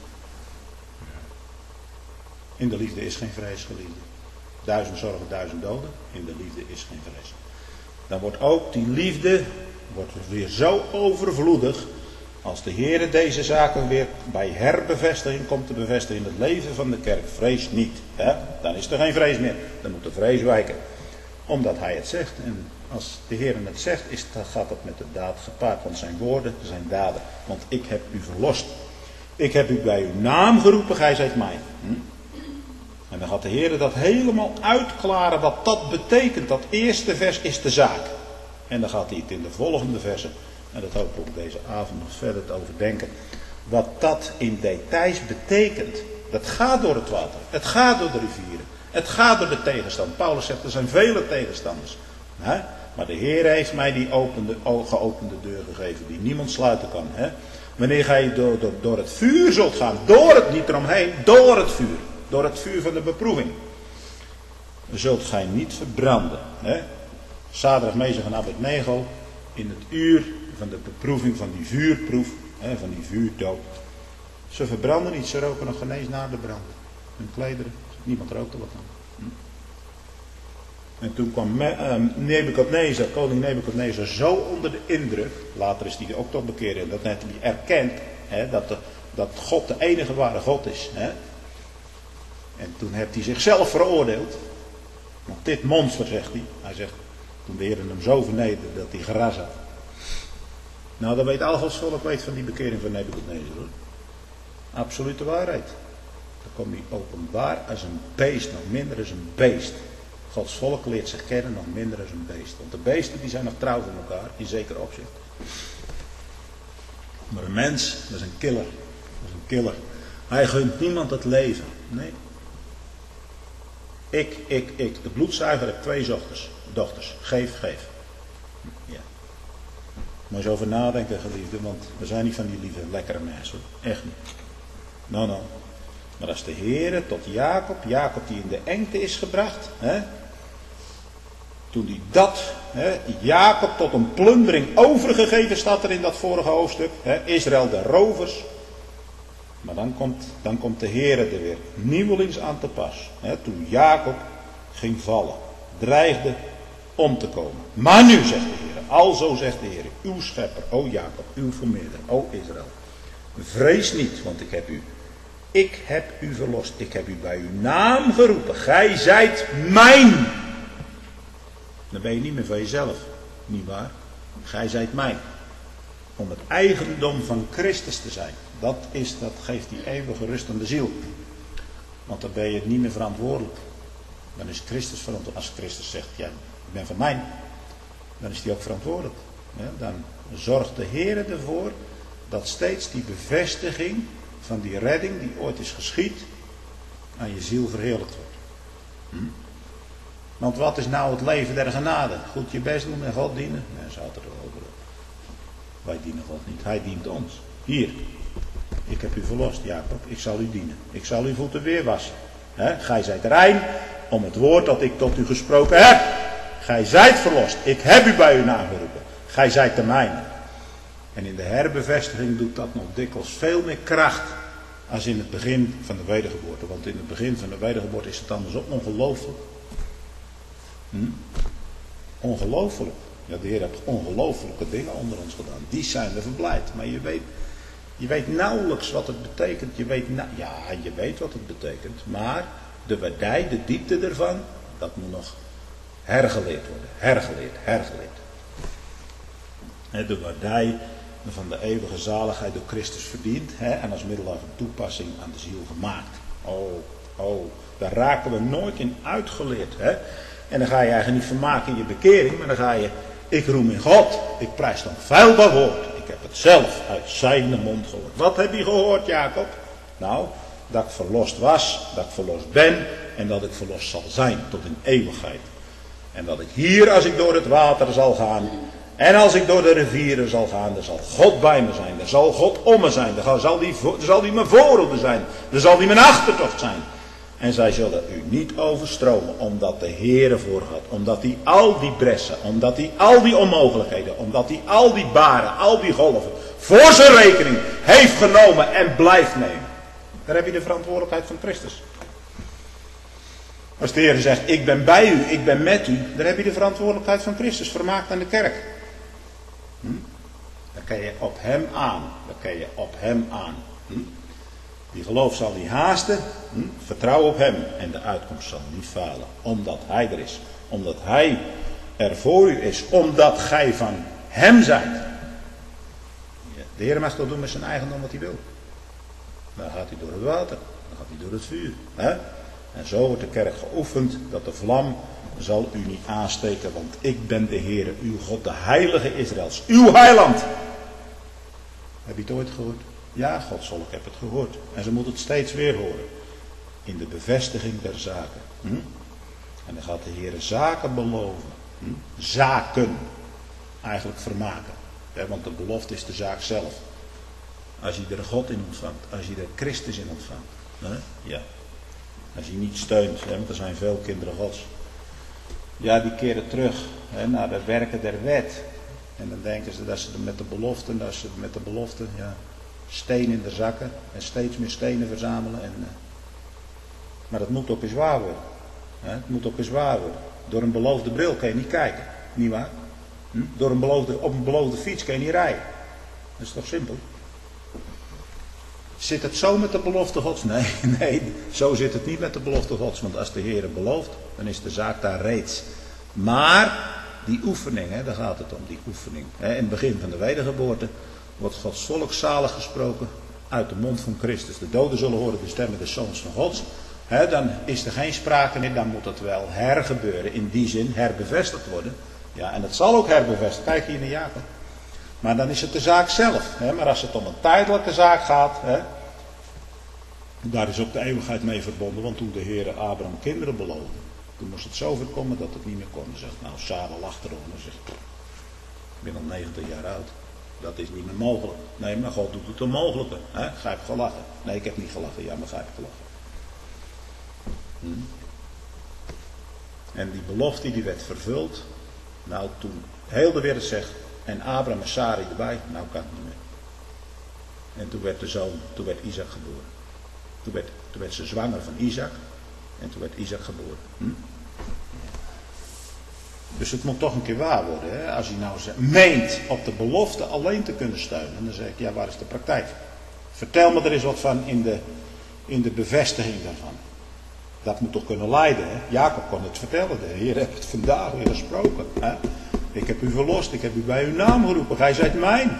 Speaker 1: In de liefde is geen vrees, geliefde. 1000 zorgen, 1000 doden. In de liefde is geen vrees. Dan wordt ook die liefde weer zo overvloedig. Als de Heer deze zaken weer bij herbevestiging komt te bevestigen in het leven van de kerk. Vrees niet. Hè? Dan is er geen vrees meer. Dan moet de vrees wijken. Omdat hij het zegt. En als de Heer het zegt, gaat dat met de daad gepaard. Want zijn woorden zijn daden. Want ik heb u verlost. Ik heb u bij uw naam geroepen, gij zijt mij. En dan gaat de Heer dat helemaal uitklaren wat dat betekent. Dat eerste vers is de zaak. En dan gaat hij het in de volgende versen, en dat hoop ik op deze avond nog verder te overdenken. Wat dat in details betekent. Dat gaat door het water. Het gaat door de rivieren. Het gaat door de tegenstand. Paulus zegt er zijn vele tegenstanders. Maar de Heer heeft mij die geopende deur gegeven. Die niemand sluiten kan. Wanneer gij door het vuur zult gaan. Door het, niet eromheen. Door het vuur. Door het vuur van de beproeving. Zult gij niet verbranden. Sadrach, Mesach en Abednego. In het uur van de beproeving van die vuurproef. Van die vuurdood. Ze verbranden niet. Ze roken nog geen eens na de brand. Hun klederen. Niemand rookte wat aan. En toen kwam Nebukadnezar, koning Nebukadnezar, zo onder de indruk. Later is hij ook tot bekeren. Dat hij erkent dat God de enige ware God is. En toen heeft hij zichzelf veroordeeld. Want dit monster, zegt hij. Hij zegt, toen de Heer hem zo vernederde dat hij gras had. Nou, dat weet al Gods volk weet van die bekering van Nebukadnezar, hoor. Absolute waarheid. Dan komt hij openbaar als een beest, nog minder als een beest. Gods volk leert zich kennen, nog minder als een beest. Want de beesten die zijn nog trouw van elkaar, in zeker opzicht. Maar een mens, dat is een killer. Dat is een killer. Hij gunt niemand het leven. Nee. Ik. De bloedzuiger heeft 2 dochters. Geef. Ja. Maar eens over nadenken, geliefde, want we zijn niet van die lieve lekkere mensen. Echt niet. Nou. Maar als de Heer tot Jacob die in de engte is gebracht, toen hij Jacob tot een plundering overgegeven, staat er in dat vorige hoofdstuk, Israël de rovers. Maar dan komt de Heer er weer nieuwelings aan te pas. Toen Jacob ging vallen, dreigde om te komen. Maar nu, zegt de Heer, alzo zegt de Heer, uw schepper, o Jacob, uw vermeerder, o Israël. Vrees niet, want ik heb u verlost. Ik heb u bij uw naam geroepen. Gij zijt mijn. Dan ben je niet meer van jezelf. Niet waar? Gij zijt mijn. Om het eigendom van Christus te zijn. Dat geeft die eeuwige rust aan de ziel. Want dan ben je niet meer verantwoordelijk. Dan is Christus verantwoordelijk. Als Christus zegt, ja, ik ben van mij. Dan is hij ook verantwoordelijk. Dan zorgt de Heer ervoor dat steeds die bevestiging van die redding die ooit is geschied, aan je ziel verheerlijkt wordt. Want wat is nou het leven der genade? Goed je best doen en God dienen? Nee, staat er over. Wij dienen God niet, hij dient ons. Hier, ik heb u verlost, Jacob, ik zal u dienen. Ik zal uw voeten weer wassen. Gij zijt rein om het woord dat ik tot u gesproken heb. Gij zijt verlost, ik heb u bij uw naam geroepen. Gij zijt de mijne. En in de herbevestiging doet dat nog dikwijls veel meer kracht als in het begin van de wedergeboorte. Want in het begin van de wedergeboorte is het allemaal zo ongelooflijk. Ongelooflijk. Ja, de Heer heeft ongelooflijke dingen onder ons gedaan. Die zijn we verblijd. Maar je weet, Je weet nauwelijks wat het betekent. Je weet wat het betekent. Maar de waardij, de diepte ervan, dat moet nog hergeleerd worden. Hergeleerd. De waardij van de eeuwige zaligheid door Christus verdiend. En als middel van toepassing aan de ziel gemaakt. Daar raken we nooit in uitgeleerd. En dan ga je eigenlijk niet vermaken in je bekering. Maar dan ga je, ik roem in God. Ik prijs dan vuilbaar woord. Ik heb het zelf uit zijn mond gehoord. Wat heb je gehoord, Jacob? Nou, dat ik verlost was, dat ik verlost ben. En dat ik verlost zal zijn tot in eeuwigheid. En dat ik hier, als ik door het water zal gaan. En als ik door de rivieren zal gaan, dan zal God bij me zijn. Dan zal God om me zijn. Dan zal hij mijn voorhoede zijn. Dan zal hij mijn achtertocht zijn. En zij zullen u niet overstromen, omdat de Heere voorgaat. Omdat hij al die bressen, omdat hij al die onmogelijkheden, omdat hij al die baren, al die golven voor zijn rekening heeft genomen en blijft nemen. Daar heb je de verantwoordelijkheid van Christus. Als de Heer zegt, ik ben bij u, ik ben met u, dan heb je de verantwoordelijkheid van Christus vermaakt aan de kerk. Dan kan je op hem aan. Die geloof zal niet haasten. Vertrouw op hem. En de uitkomst zal niet falen. Omdat hij er is. Omdat hij er voor u is. Omdat gij van hem zijt. De Heer mag toch doen met zijn eigendom wat hij wil. Dan gaat hij door het water. Dan gaat hij door het vuur. En zo wordt de kerk geoefend. Dat de vlam zal u niet aansteken. Want ik ben de Heer, uw God, de heilige Israëls. Uw heiland. Heb je het ooit gehoord? Ja, Gods volk heb het gehoord. En ze moeten het steeds weer horen. In de bevestiging der zaken. En dan gaat de Heer zaken beloven. Zaken. Eigenlijk vermaken. Want de belofte is de zaak zelf. Als je er God in ontvangt. Als je er Christus in ontvangt. Ja. Als je niet steunt. Want er zijn veel kinderen Gods. Ja, die keren terug naar de werken der wet. En dan denken ze dat ze met de belofte, steen in de zakken en steeds meer stenen verzamelen. Maar dat moet ook eens waar worden. Het moet ook eens waar worden. Door een beloofde bril kan je niet kijken. Niet waar? Op een beloofde fiets kan je niet rijden. Dat is toch simpel? Zit het zo met de belofte Gods? Nee, zo zit het niet met de belofte Gods. Want als de Heer het belooft, dan is de zaak daar reeds. Maar die oefening, daar gaat het om, die oefening. In het begin van de wedergeboorte wordt Gods volk zalig gesproken uit de mond van Christus. De doden zullen horen de stemmen des Zoons van Gods. Dan is er geen sprake meer, dan moet het wel hergebeuren. In die zin herbevestigd worden. Ja, en het zal ook herbevestigd. Kijk hier naar Jacob. Maar dan is het de zaak zelf. Maar als het om een tijdelijke zaak gaat, daar is ook de eeuwigheid mee verbonden. Want toen de Heer Abraham kinderen beloofde, toen moest het zo ver komen dat het niet meer kon. Hij zegt, nou, Sarah lacht erom en zegt, ik ben al 90 jaar oud. Dat is niet meer mogelijk. Nee, maar God doet het onmogelijke. Gij hebt gelachen. Nee, ik heb niet gelachen. Ja, maar gij hebt gelachen. En die belofte die werd vervuld. Nou, toen heel de wereld zegt, en Abraham en Sarai erbij, nou kan het niet meer. En toen werd de zoon, toen werd Isaac geboren. Toen werd ze zwanger van Isaac. En toen werd Isaac geboren. Dus het moet toch een keer waar worden. Als hij nou meent op de belofte alleen te kunnen steunen. Dan zeg ik, ja, waar is de praktijk? Vertel me er eens wat van in de bevestiging daarvan. Dat moet toch kunnen leiden. Jacob kon het vertellen. De Heer heeft het vandaag weer gesproken. Ik heb u verlost. Ik heb u bij uw naam geroepen. Gij zijt mijn.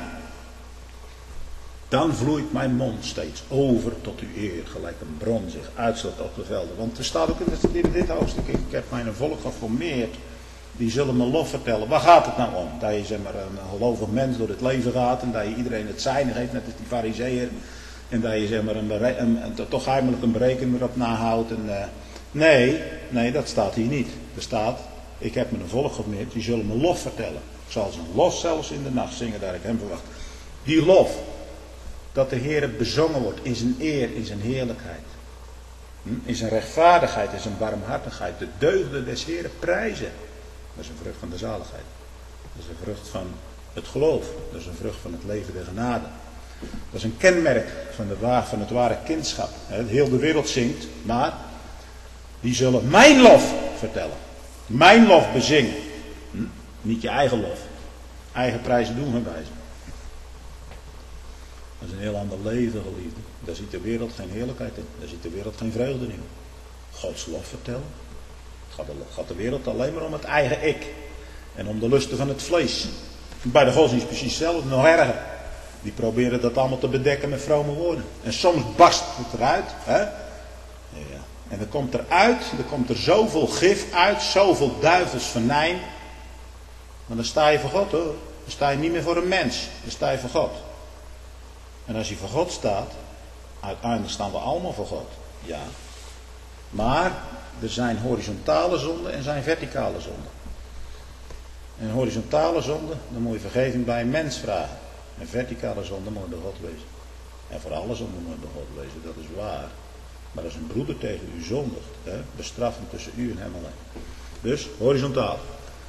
Speaker 1: Dan vloeit mijn mond steeds over tot uw eer. Gelijk een bron zich uitstort op de velden. Want er staat ook in dit hoofdstuk. Ik heb mijn volk geformeerd. Die zullen me lof vertellen. Waar gaat het nou om? Dat je zeg maar een gelovig mens door het leven gaat. En dat je iedereen het zijne geeft. Net als die farizeeër. En dat je zeg maar toch heimelijk een berekening erop nahoudt. Nee, dat staat hier niet. Er staat, ik heb me een volk geformeerd. Die zullen me lof vertellen. Ik zal zijn lof zelfs in de nacht zingen. Daar ik hem verwacht. Die lof. Dat de Heer bezongen wordt in zijn eer, in zijn heerlijkheid. In zijn rechtvaardigheid, in zijn barmhartigheid. De deugden des Heeren prijzen. Dat is een vrucht van de zaligheid. Dat is een vrucht van het geloof. Dat is een vrucht van het leven der genade. Dat is een kenmerk van het ware kindschap. Heel de wereld zingt, maar die zullen mijn lof vertellen. Mijn lof bezingen. Niet je eigen lof. Eigen prijzen doen geen wijze. Dat is een heel ander leven, geliefde. Daar ziet de wereld geen heerlijkheid in. Daar ziet de wereld geen vreugde in. Gods lof vertellen. Het gaat de wereld alleen maar om het eigen ik. En om de lusten van het vlees. Bij de godsdienst precies hetzelfde, nog erger. Die proberen dat allemaal te bedekken met vrome woorden. En soms barst het eruit. Hè? Ja. En dan komt er zoveel gif uit, zoveel duivels venijn. Maar dan sta je voor God, hoor. Dan sta je niet meer voor een mens. Dan sta je voor God. En als je voor God staat, uiteindelijk staan we allemaal voor God. Ja. Maar er zijn horizontale zonden en zijn verticale zonden. En horizontale zonde, dan moet je vergeving bij een mens vragen. En verticale zonde moet bij God wezen. En voor alle zonden moet bij God wezen, dat is waar. Maar als een broeder tegen u zondigt, bestraf hem tussen u en hem alleen. Dus horizontaal.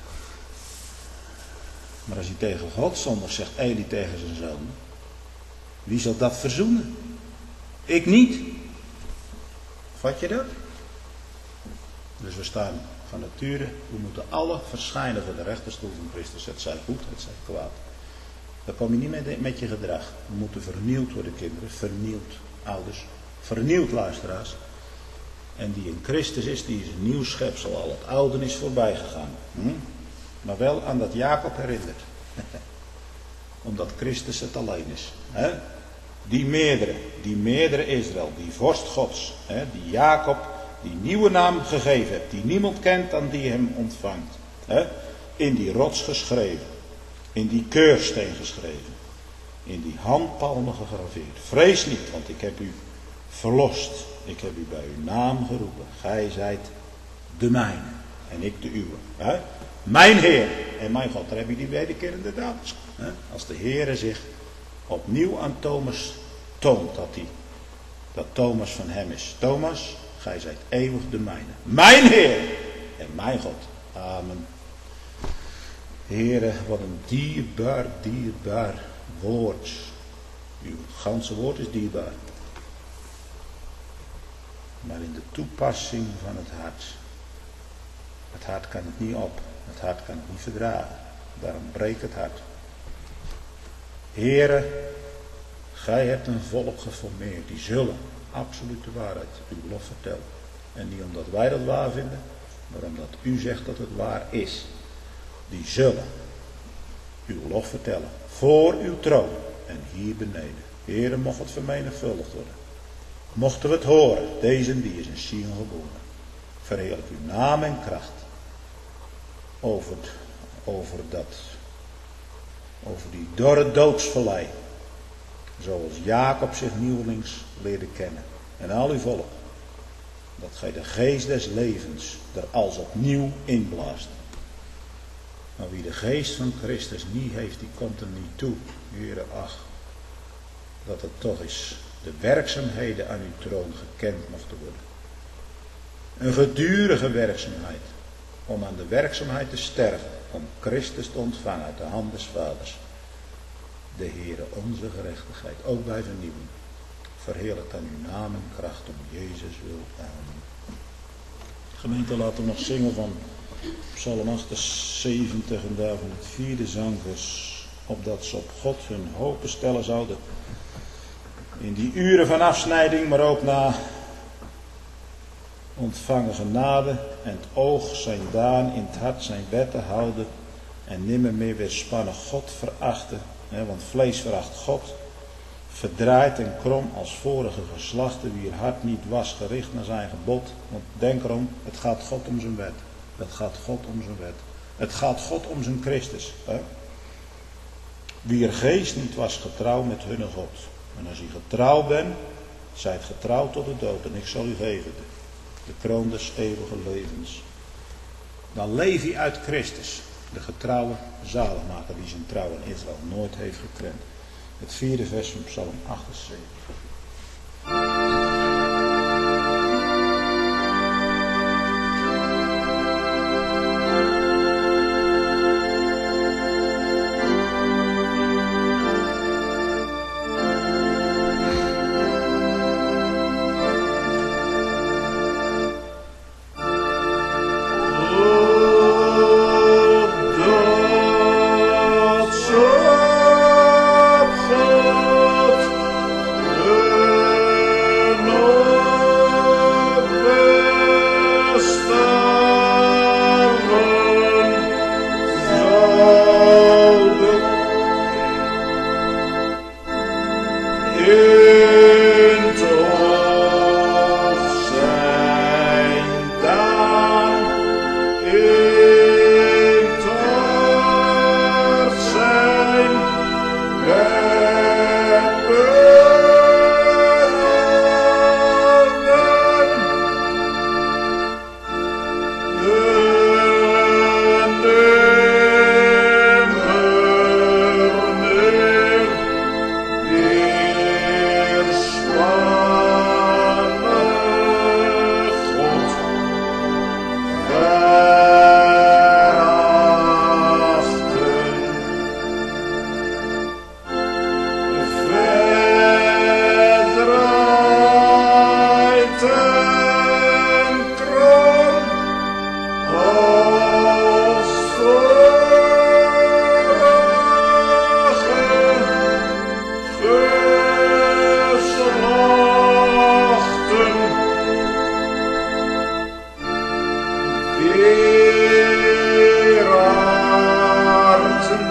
Speaker 1: Maar als hij tegen God zondigt, zegt Eli tegen zijn zoon: wie zal dat verzoenen? Ik niet. Vat je dat? Dus we staan van nature, we moeten alle verschijnen voor de rechterstoel van Christus. Het zij goed, het zij kwaad. Dan kom je niet met je gedrag. We moeten vernieuwd worden, kinderen. Vernieuwd, ouders. Vernieuwd, luisteraars. En die in Christus is, die is een nieuw schepsel. Al het oude is voorbij gegaan. Maar wel aan dat Jacob herinnert. Omdat Christus het alleen is. Die meerdere Israël, die vorst Gods. Die Jacob, die nieuwe naam gegeven hebt. Die niemand kent dan die hem ontvangt. In die rots geschreven. In die keursteen geschreven. In die handpalmen gegraveerd. Vrees niet, want ik heb u verlost. Ik heb u bij uw naam geroepen. Gij zijt de mijne. En ik de uwe. Mijn Heer en mijn God. Daar heb je die wederkerende dames. Als de Heere zich opnieuw aan Thomas toont. Dat Thomas van hem is. Thomas, gij zijt eeuwig de mijne. Mijn Heer en mijn God. Amen. Heere, wat een dierbaar woord. Uw ganse woord is dierbaar. Maar in de toepassing van het hart. Het hart kan het niet op. Het hart kan het niet verdragen. Daarom breekt het hart. Heere, gij hebt een volk geformeerd. Die zullen absoluut de waarheid uw lof vertellen. En niet omdat wij dat waar vinden. Maar omdat u zegt dat het waar is. Die zullen uw lof vertellen. Voor uw troon. En hier beneden. Heere, mocht het vermenigvuldigd worden. Mochten we het horen. Deze die is in Sion geboren. Verheerlijk uw naam en kracht. Over die dorre doodsvallei. Zoals Jacob zich nieuwelings leerde kennen. En al uw volk. Dat gij de geest des levens er als opnieuw inblaast. Maar wie de geest van Christus niet heeft, die komt er niet toe. Heere, ach. Dat het toch is de werkzaamheden aan uw troon gekend mochten worden. Een gedurige werkzaamheid. Om aan de werkzaamheid te sterven. Om Christus te ontvangen uit de hand des Vaders. De Heere onze gerechtigheid. Ook bij vernieuwing. Verheerlijk dan uw naam en kracht om Jezus wil. Amen. Gemeente, laten we nog zingen van Psalm 78 en daarvan het 4e zangvers. Opdat ze op God hun hopen stellen zouden. In die uren van afsnijding, maar ook na ontvangen genade en het oog zijn daan in het hart zijn wetten houden en nimmer meer weerspannen God verachten, want vlees veracht God, verdraaid en krom als vorige geslachten, wier hart niet was gericht naar zijn gebod, want denk erom, het gaat God om zijn wet, het gaat God om zijn wet, het gaat God om zijn Christus, wier geest niet was getrouw met hunne God. En als je getrouw bent, zijt getrouw tot de dood. En ik zal u geven de kroon des eeuwige levens. Dan leef je uit Christus. De getrouwe zaligmaker die zijn trouw in Israël nooit heeft gekrenkt. Het 4e vers van Psalm 78.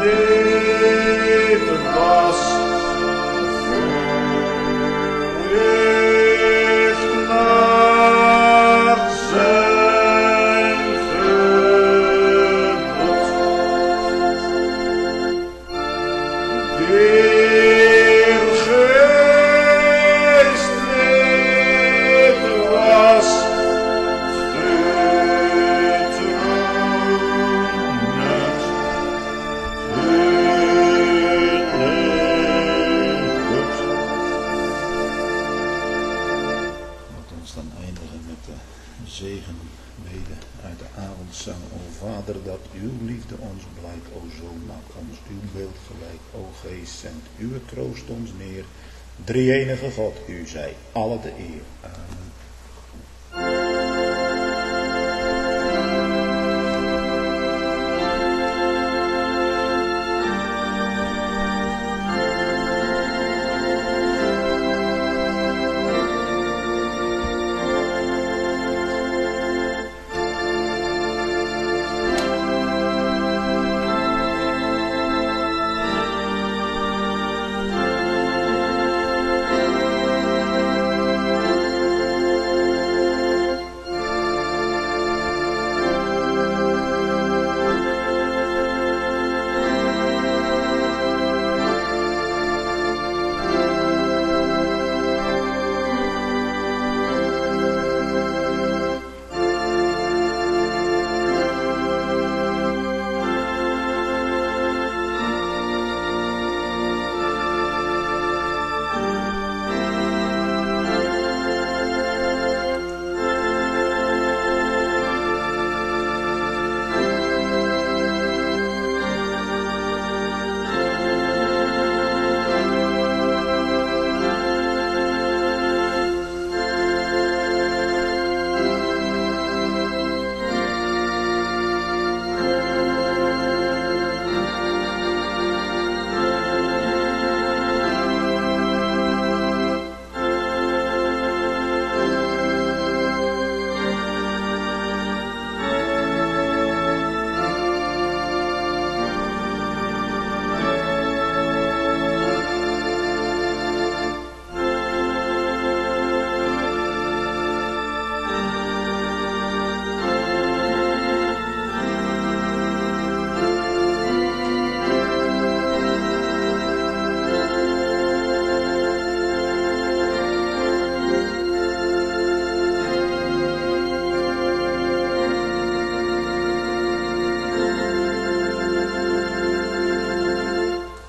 Speaker 1: Zendt uw troost ons neer, drie-enige God, u zij alle de eer. Amen.